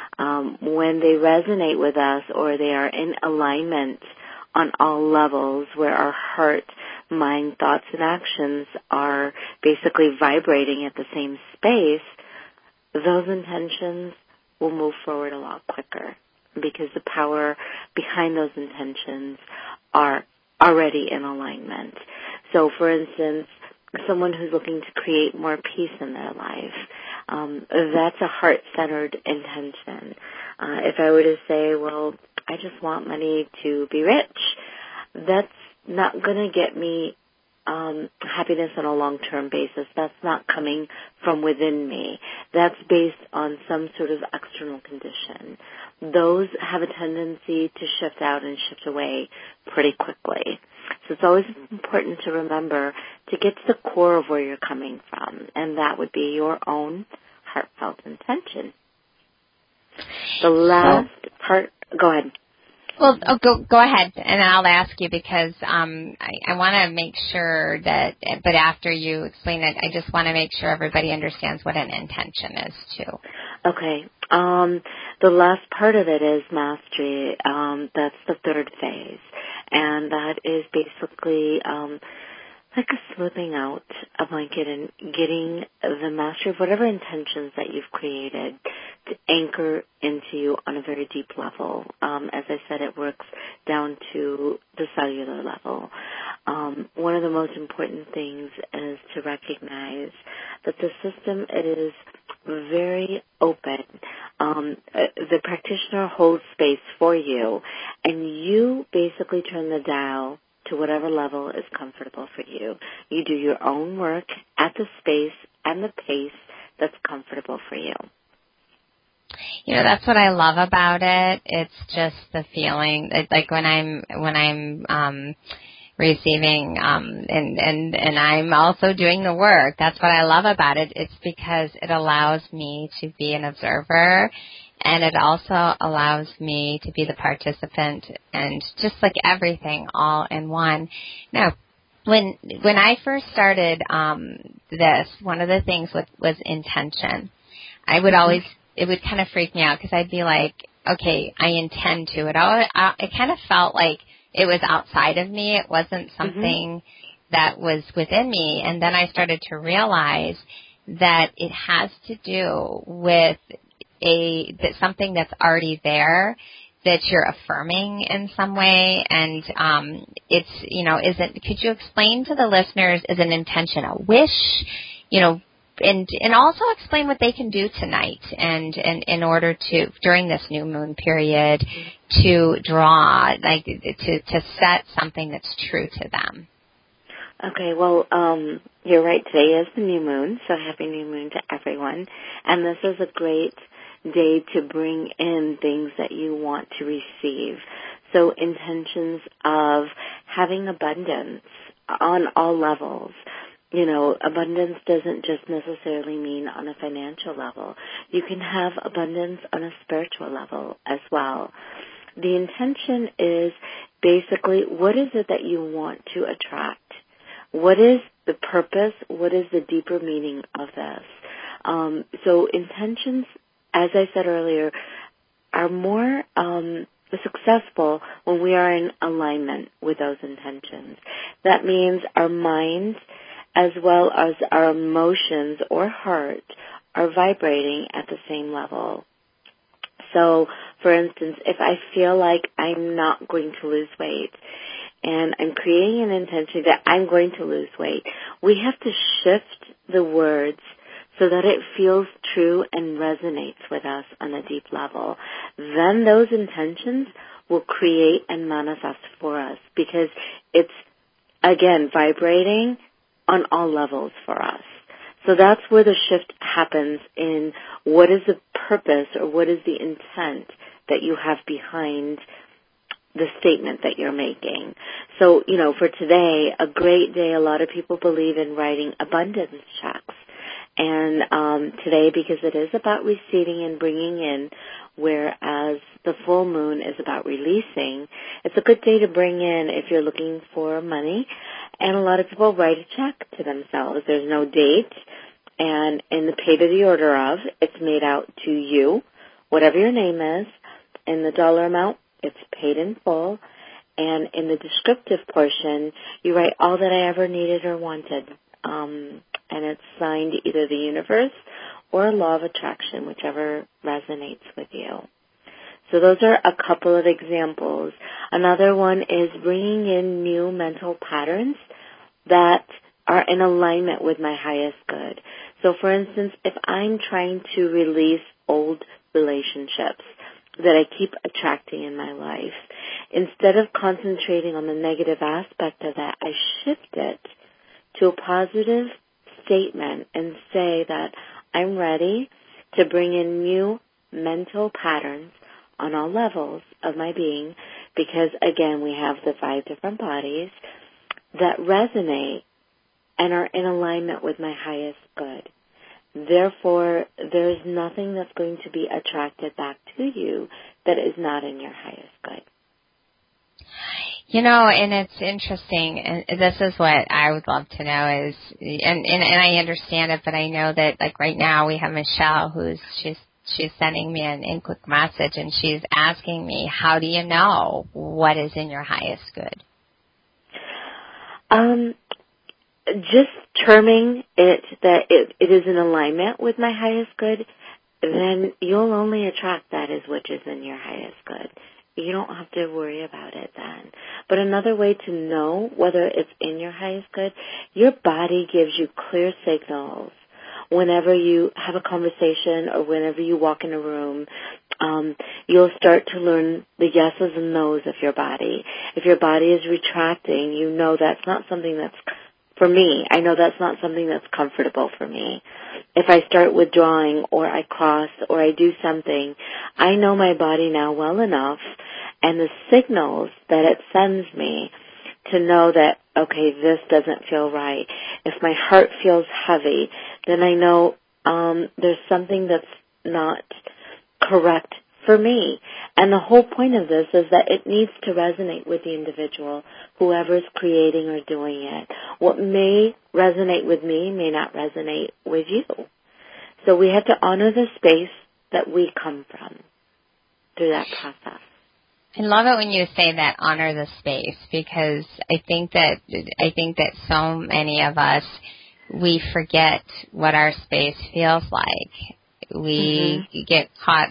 when they resonate with us or they are in alignment on all levels where our heart, mind, thoughts, and actions are basically vibrating at the same space, those intentions will move forward a lot quicker because the power behind those intentions are already in alignment. So, for instance, someone who's looking to create more peace in their life, that's a heart-centered intention. If I were to say, well, I just want money to be rich, that's not going to get me happiness on a long-term basis. That's not coming from within me. That's based on some sort of external condition. Those have a tendency to shift out and shift away pretty quickly. So it's always important to remember to get to the core of where you're coming from, and that would be your own heartfelt intention. The last part, go ahead. Well, go ahead, and I'll ask you because I want to make sure that, but after you explain it, I just want to make sure everybody understands what an intention is, too. Okay. The last part of it is mastery. That's the third phase, and that is basically like a smoothing out a blanket and getting the mastery of whatever intentions that you've created to anchor into you on a very deep level. As I said, it works down to the cellular level. One of the most important things is to recognize that the system is very open. The practitioner holds space for you, and you basically turn the dial to whatever level is comfortable for you. You do your own work at the space and the pace that's comfortable for you. You know, that's what I love about it. It's just the feeling, like when I'm receiving, and I'm also doing the work. That's what I love about it. It's because it allows me to be an observer, and it also allows me to be the participant, and just like everything all in one. Now, when I first started this, one of the things was intention. I would always, it would kind of freak me out because I'd be like, okay, I intend to. It kind of felt like it was outside of me. It wasn't something that was within me. And then I started to realize that it has to do with something that's already there that you're affirming in some way, and could you explain to the listeners, is an intention a wish, and also explain what they can do tonight and in order to, during this new moon period, to draw, to set something that's true to them. Okay, well, you're right. Today is the new moon, so happy new moon to everyone. And this is a great day to bring in things that you want to receive. So intentions of having abundance on all levels. Abundance doesn't just necessarily mean on a financial level. You can have abundance on a spiritual level as well. The intention is basically, what is it that you want to attract? What is the purpose? What is the deeper meaning of this? So intentions, as I said earlier, are more successful when we are in alignment with those intentions. That means our minds, as well as our emotions or heart, are vibrating at the same level. So, for instance, if I feel like I'm not going to lose weight, and I'm creating an intention that I'm going to lose weight, we have to shift the words so that it feels true and resonates with us on a deep level. Then those intentions will create and manifest for us, because it's, again, vibrating on all levels for us. So that's where the shift happens in what is the purpose or what is the intent that you have behind the statement that you're making. So, for today, a great day, a lot of people believe in writing abundance checks. And today, because it is about receiving and bringing in, whereas the full moon is about releasing, it's a good day to bring in if you're looking for money. And a lot of people write a check to themselves. There's no date, and in the pay to the order of, it's made out to you, whatever your name is, and the dollar amount, it's paid in full. And in the descriptive portion, you write all that I ever needed or wanted. And it's signed either the universe or law of attraction, whichever resonates with you. So those are a couple of examples. Another one is bringing in new mental patterns that are in alignment with my highest good. So, for instance, if I'm trying to release old relationships that I keep attracting in my life, instead of concentrating on the negative aspect of that, I shift it to a positive statement and say that I'm ready to bring in new mental patterns on all levels of my being, because, again, we have the 5 different bodies that resonate and are in alignment with my highest good. Therefore, there's nothing that's going to be attracted back to you that is not in your highest good. And it's interesting, and this is what I would love to know is, and I understand it, but I know that, like, right now we have Michelle she's sending me an quick message, and she's asking me, how do you know what is in your highest good? Just terming it that it is in alignment with my highest good, then you'll only attract that as which is in your highest good. You don't have to worry about it then. But another way to know whether it's in your highest good, your body gives you clear signals whenever you have a conversation or whenever you walk in a room. You'll start to learn the yeses and nos of your body. If your body is retracting, you know that's not something that's, for me, I know that's not something that's comfortable for me. If I start withdrawing or I cross or I do something, I know my body now well enough and the signals that it sends me to know that, okay, this doesn't feel right. If my heart feels heavy, then I know there's something that's not correct for me. And the whole point of this is that it needs to resonate with the individual, whoever's creating or doing it. What may resonate with me may not resonate with you. So we have to honor the space that we come from through that process. I love it when you say that, honor the space, because I think that so many of us we forget what our space feels like. We get caught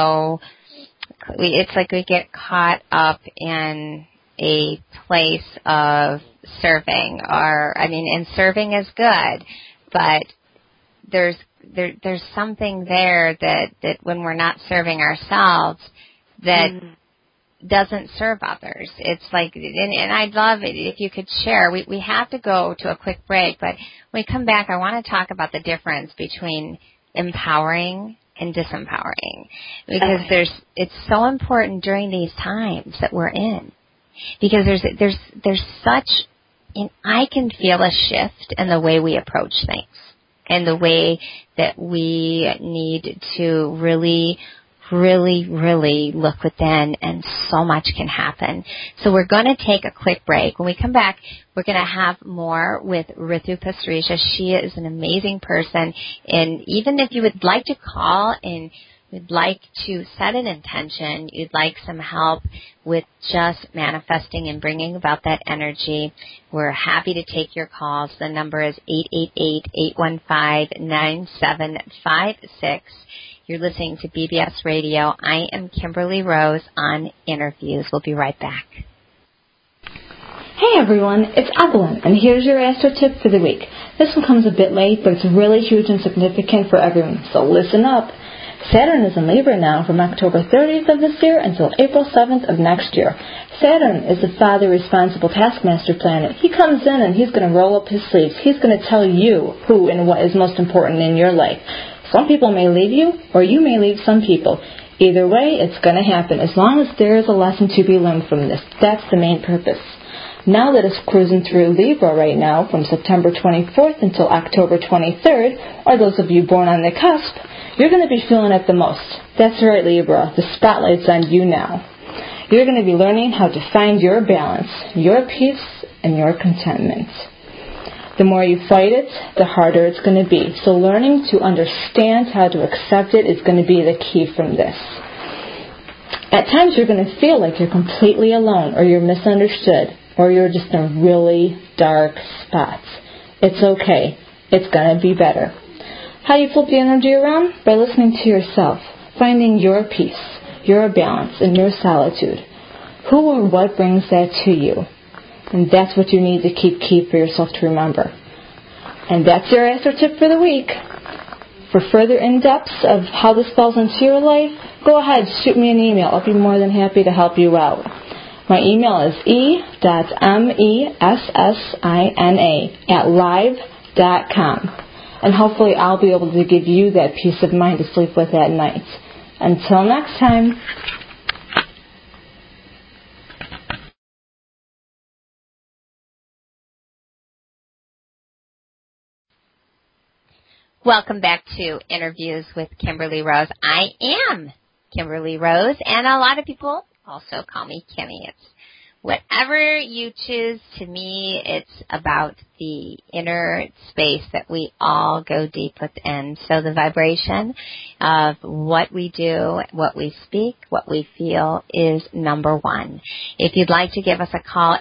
it's like we get caught up in a place of serving, and serving is good, but there's something there that when we're not serving ourselves that doesn't serve others. It's like, and I'd love it if you could share. We have to go to a quick break, but when we come back, I want to talk about the difference between empowering and disempowering, because it's so important during these times that we're in, because there's such, and I can feel a shift in the way we approach things and the way that we need to really look within, and so much can happen. So we're going to take a quick break. When we come back, we're going to have more with Ritu Pasricha. She is an amazing person, and even if you would like to call and you'd like to set an intention, you'd like some help with just manifesting and bringing about that energy, we're happy to take your calls. The number is 888-815-9756. You're listening to BBS Radio. I am Kimberly Rose on Interviews. We'll be right back. Hey everyone, it's Evelyn, and here's your astro tip for the week. This one comes a bit late, but it's really huge and significant for everyone, so listen up. Saturn is in Libra now from October 30th of this year until April 7th of next year. Saturn is the father responsible taskmaster planet. He comes in and he's going to roll up his sleeves. He's going to tell you who and what is most important in your life. Some people may leave you, or you may leave some people. Either way, it's going to happen, as long as there is a lesson to be learned from this. That's the main purpose. Now that it's cruising through Libra right now, from September 24th until October 23rd, or those of you born on the cusp, you're going to be feeling it the most. That's right, Libra. The spotlight's on you now. You're going to be learning how to find your balance, your peace, and your contentment. The more you fight it, the harder it's going to be. So learning to understand how to accept it is going to be the key from this. At times you're going to feel like you're completely alone, or you're misunderstood, or you're just in a really dark spot. It's okay. It's going to be better. How do you flip the energy around? By listening to yourself, finding your peace, your balance, and your solitude. Who or what brings that to you? And that's what you need to keep key for yourself to remember. And that's your astro tip for the week. For further in-depths of how this falls into your life, go ahead, shoot me an email. I'll be more than happy to help you out. My email is e.messina@live.com. And hopefully I'll be able to give you that peace of mind to sleep with at night. Until next time. Welcome back to Interviews with Kimberly Rose. I am Kimberly Rose, and a lot of people also call me Kimmy. It's whatever you choose. To me, it's about the inner space that we all go deep within. So the vibration of what we do, what we speak, what we feel is number one. If you'd like to give us a call,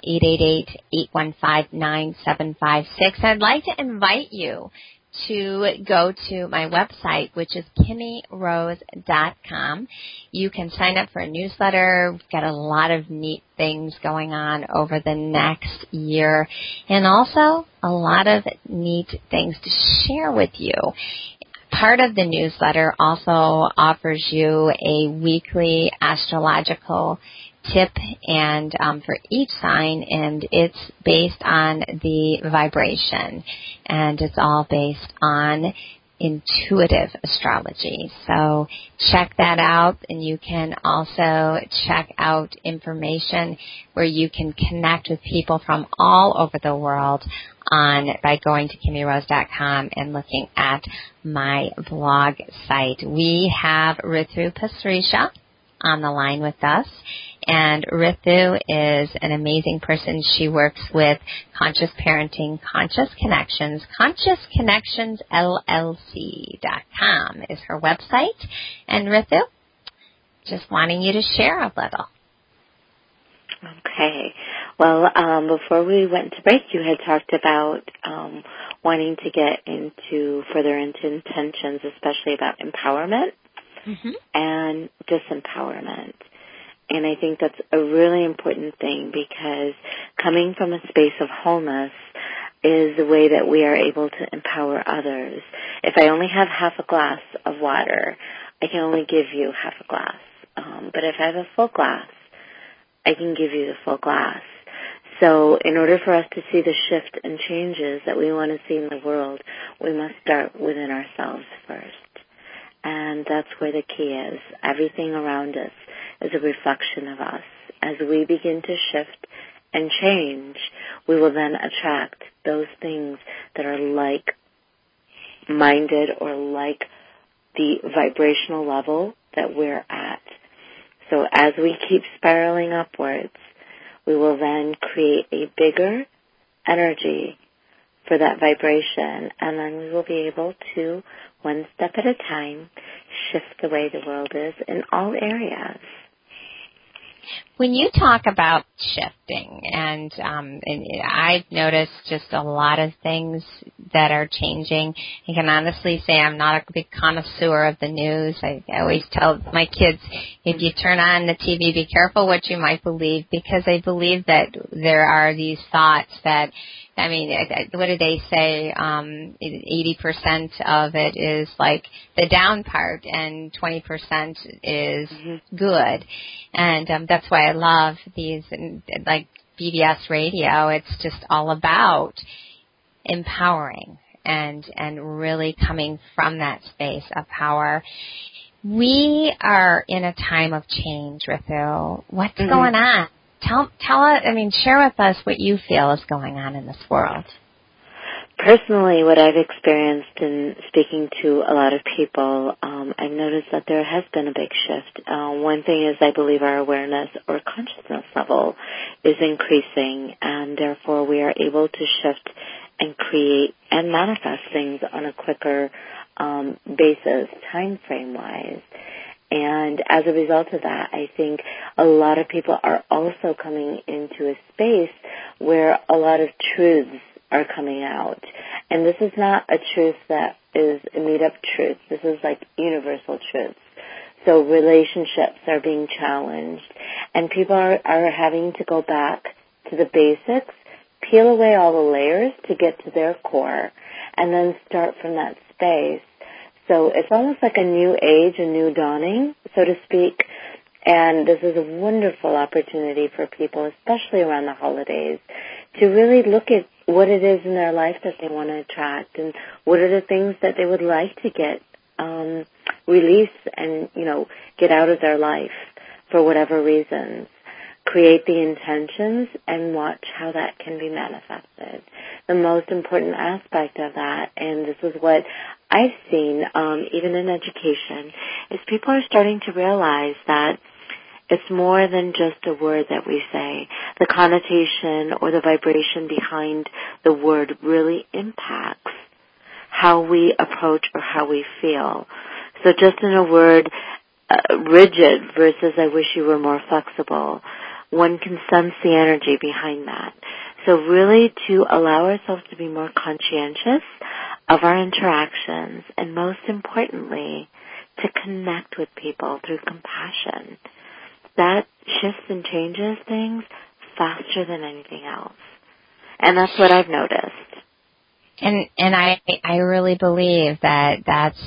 888-815-9756. I'd like to invite you to go to my website, which is KimmyRose.com. You can sign up for a newsletter. We've got a lot of neat things going on over the next year, and also a lot of neat things to share with you. Part of the newsletter also offers you a weekly astrological tip and for each sign, and it's based on the vibration, and it's all based on intuitive astrology. So check that out, and you can also check out information where you can connect with people from all over the world by going to KimmyRose.com and looking at my blog site. We have Ritu Pasricha on the line with us. And Ritu is an amazing person. She works with Conscious Parenting, Conscious Connections. ConsciousConnectionsLLC.com is her website. And Ritu, just wanting you to share a little. Okay. Well, before we went to break, you had talked about wanting to get further into intentions, especially about empowerment and disempowerment. And I think that's a really important thing, because coming from a space of wholeness is the way that we are able to empower others. If I only have half a glass of water, I can only give you half a glass. But if I have a full glass, I can give you the full glass. So in order for us to see the shift and changes that we want to see in the world, we must start within ourselves first. And that's where the key is. Everything around us is a reflection of us. As we begin to shift and change, we will then attract those things that are like-minded or like the vibrational level that we're at. So as we keep spiraling upwards, we will then create a bigger energy for that vibration, and then we will be able to, one step at a time, shift the way the world is in all areas. When you talk about shifting, and I've noticed just a lot of things that are changing. I can honestly say I'm not a big connoisseur of the news. I always tell my kids, if you turn on the TV, be careful what you might believe, because I believe that there are these thoughts that, I mean, what do they say? 80% of it is like the down part, and 20% is good. And that's why I love these, like BBS Radio. It's just all about empowering and really coming from that space of power. We are in a time of change, Ritu. What's going on? Tell us, share with us what you feel is going on in this world. Personally, what I've experienced in speaking to a lot of people, I've noticed that there has been a big shift. One thing is, I believe our awareness or consciousness level is increasing, and therefore we are able to shift and create and manifest things on a quicker basis, time frame wise. And as a result of that, I think a lot of people are also coming into a space where a lot of truths are coming out. And this is not a truth that is a made-up truth. This is like universal truths. So relationships are being challenged, and people are having to go back to the basics, peel away all the layers to get to their core, and then start from that space. So it's almost like a new age, a new dawning, so to speak. And this is a wonderful opportunity for people, especially around the holidays, to really look at what it is in their life that they want to attract, and what are the things that they would like to get release and, get out of their life for whatever reasons. Create the intentions and watch how that can be manifested. The most important aspect of that, and this is what I've seen even in education, is people are starting to realize that it's more than just a word that we say. The connotation or the vibration behind the word really impacts how we approach or how we feel. So just in a word, rigid versus I wish you were more flexible, one can sense the energy behind that. So really to allow ourselves to be more conscientious of our interactions, and most importantly, to connect with people through compassion. That shifts and changes things faster than anything else. And that's what I've noticed. And I really believe that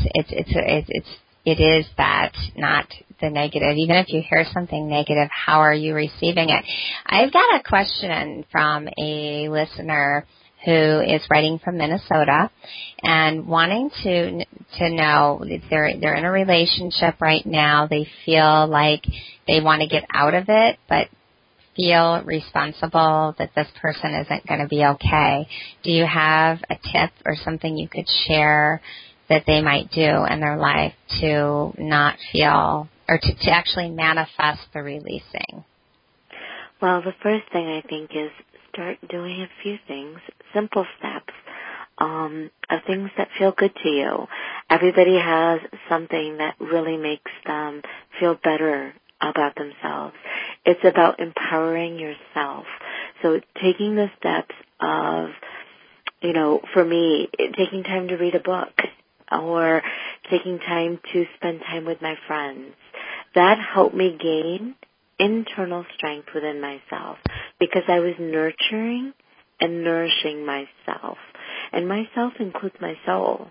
it is that, not the negative. Even if you hear something negative, how are you receiving it? I've got a question from a listener who is writing from Minnesota and wanting to know if they're in a relationship right now. They feel like they want to get out of it, but feel responsible that this person isn't going to be okay. Do you have a tip or something you could share that they might do in their life to not feel, or to actually manifest the releasing? Well, the first thing I think is start doing a few things, simple steps, of things that feel good to you. Everybody has something that really makes them feel better about themselves. It's about empowering yourself. So taking the steps of for me, taking time to read a book or taking time to spend time with my friends, that helped me gain internal strength within myself because I was nurturing and nourishing myself. And myself includes my soul.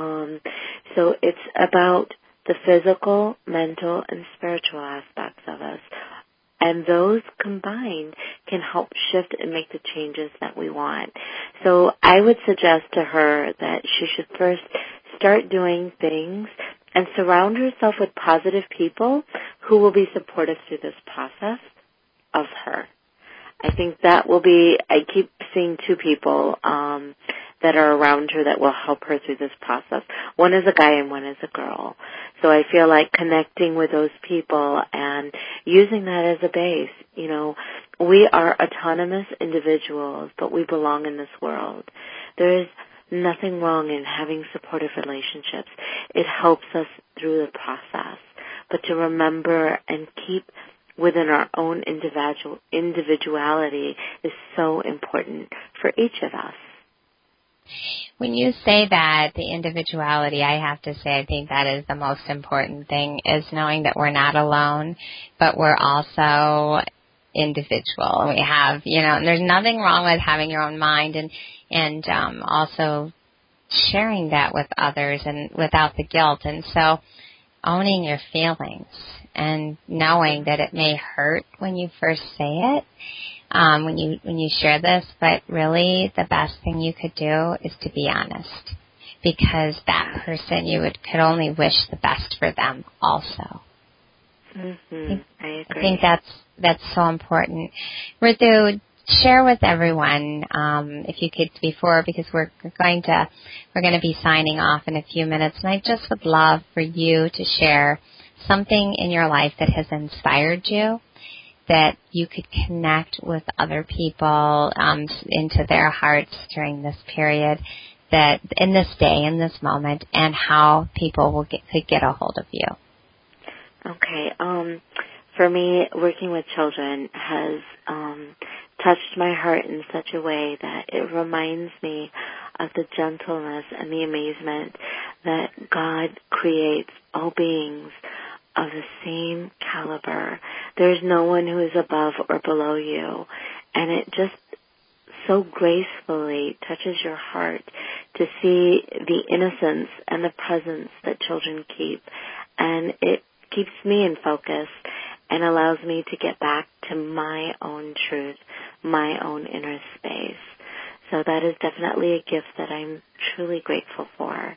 So it's about the physical, mental, and spiritual aspects of us. And those combined can help shift and make the changes that we want. So I would suggest to her that she should first start doing things and surround herself with positive people who will be supportive through this process of her. I think that will be, I keep seeing two people that are around her that will help her through this process. One is a guy and one is a girl. So I feel like connecting with those people and using that as a base. We are autonomous individuals, but we belong in this world. There is nothing wrong in having supportive relationships. It helps us through the process. But to remember and keep within our own individuality is so important for each of us. When you say that, the individuality, I have to say I think that is the most important thing, is knowing that we're not alone, but we're also individual. We have, and there's nothing wrong with having your own mind and also sharing that with others and without the guilt. And so owning your feelings and knowing that it may hurt when you first say it, when you share this, but really the best thing you could do is to be honest, because that person could only wish the best for them also. Mm-hmm. I agree. I think that's so important. Ritu, share with everyone, if you could, because we're going to be signing off in a few minutes, and I just would love for you to share something in your life that has inspired you, that you could connect with other people into their hearts during this period, that in this day, in this moment, and how people could get a hold of you. Okay. For me, working with children has touched my heart in such a way that it reminds me of the gentleness and the amazement that God creates all beings of the same caliber. There's no one who is above or below you. And it just so gracefully touches your heart to see the innocence and the presence that children keep. And it keeps me in focus and allows me to get back to my own truth, my own inner space. So that is definitely a gift that I'm truly grateful for.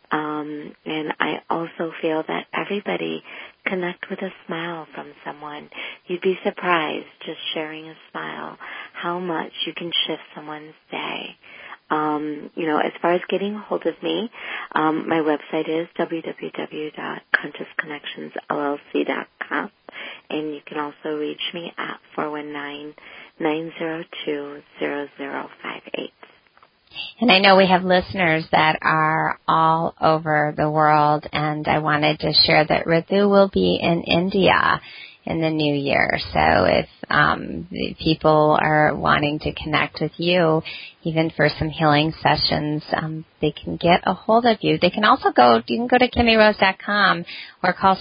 And I also feel that everybody connect with a smile from someone. You'd be surprised, just sharing a smile, how much you can shift someone's day. As far as getting a hold of me, my website is www.consciousconnectionsllc.com, and you can also reach me at 419-902-0058. And I know we have listeners that are all over the world, and I wanted to share that Ritu will be in India in the new year. So if people are wanting to connect with you, even for some healing sessions, they can get a hold of you. They can also you can go to KimiRose.com or call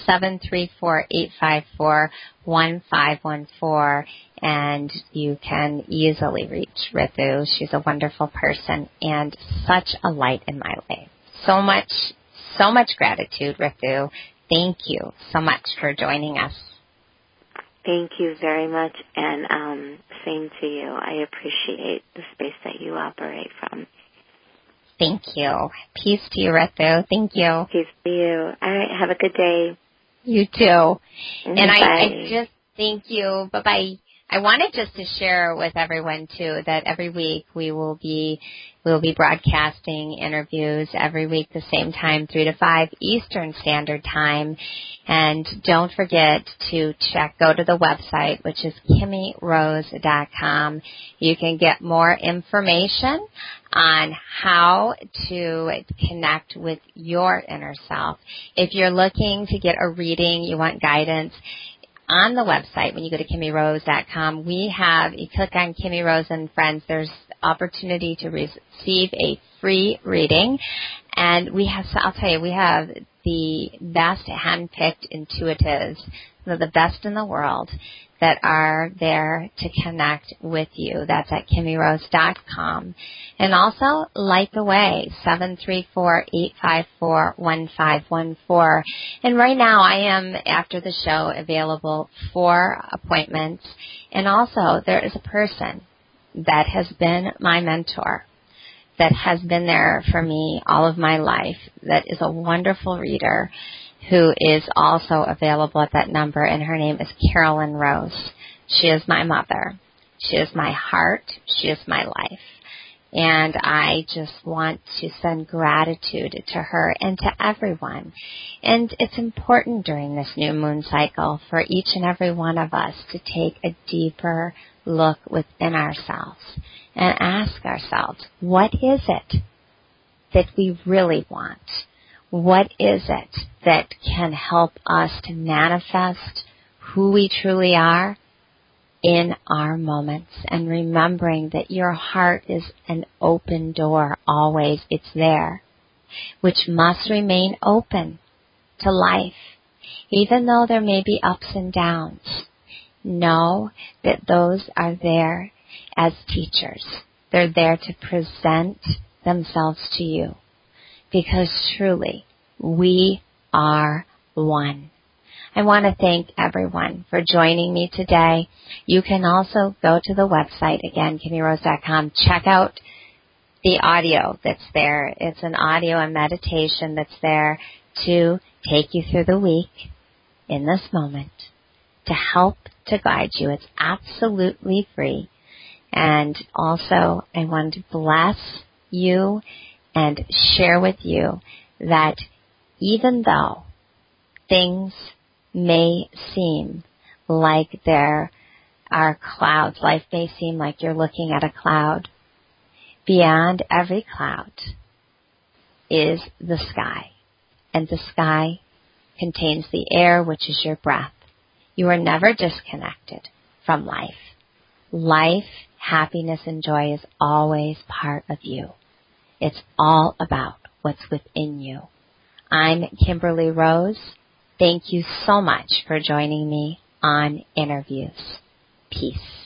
734-854-1514, and you can easily reach Ritu. She's a wonderful person and such a light in my life. So much gratitude, Ritu. Thank you so much for joining us. Thank you very much, and same to you. I appreciate the space that you operate from. Thank you. Peace to you, Ritu. Thank you. Peace to you. All right, have a good day. You too. And bye. I just thank you. Bye-bye. I wanted just to share with everyone too that every week we'll be broadcasting interviews every week the same time, 3 to 5 Eastern Standard Time. And don't forget to go to the website, which is KimiRose.com. You can get more information on how to connect with your inner self. If you're looking to get a reading, you want guidance, on the website, when you go to KimmyRose.com, we have, you click on Kimmy Rose and Friends, there's opportunity to receive a free reading. And we have, I'll tell you, we have the best hand-picked intuitives, the best in the world, that are there to connect with you. That's at KimmyRose.com. And also, Light the Way, 734-854-1514. And right now, I am, after the show, available for appointments. And also, there is a person that has been my mentor, that has been there for me all of my life, that is a wonderful reader, who is also available at that number, and her name is Carolyn Rose. She is my mother. She is my heart. She is my life. And I just want to send gratitude to her and to everyone. And it's important during this new moon cycle for each and every one of us to take a deeper look within ourselves and ask ourselves, what is it that we really want? What is it that can help us to manifest who we truly are in our moments? And remembering that your heart is an open door always. It's there, which must remain open to life. Even though there may be ups and downs, know that those are there as teachers. They're there to present themselves to you. Because truly, we are one. I want to thank everyone for joining me today. You can also go to the website, again, KimmyRose.com. Check out the audio that's there. It's an audio and meditation that's there to take you through the week in this moment, to help to guide you. It's absolutely free. And also, I want to bless you and share with you that even though things may seem like there are clouds, life may seem like you're looking at a cloud, beyond every cloud is the sky. And the sky contains the air, which is your breath. You are never disconnected from life. Life, happiness, and joy is always part of you. It's all about what's within you. I'm Kimberly Rose. Thank you so much for joining me on Interviews. Peace.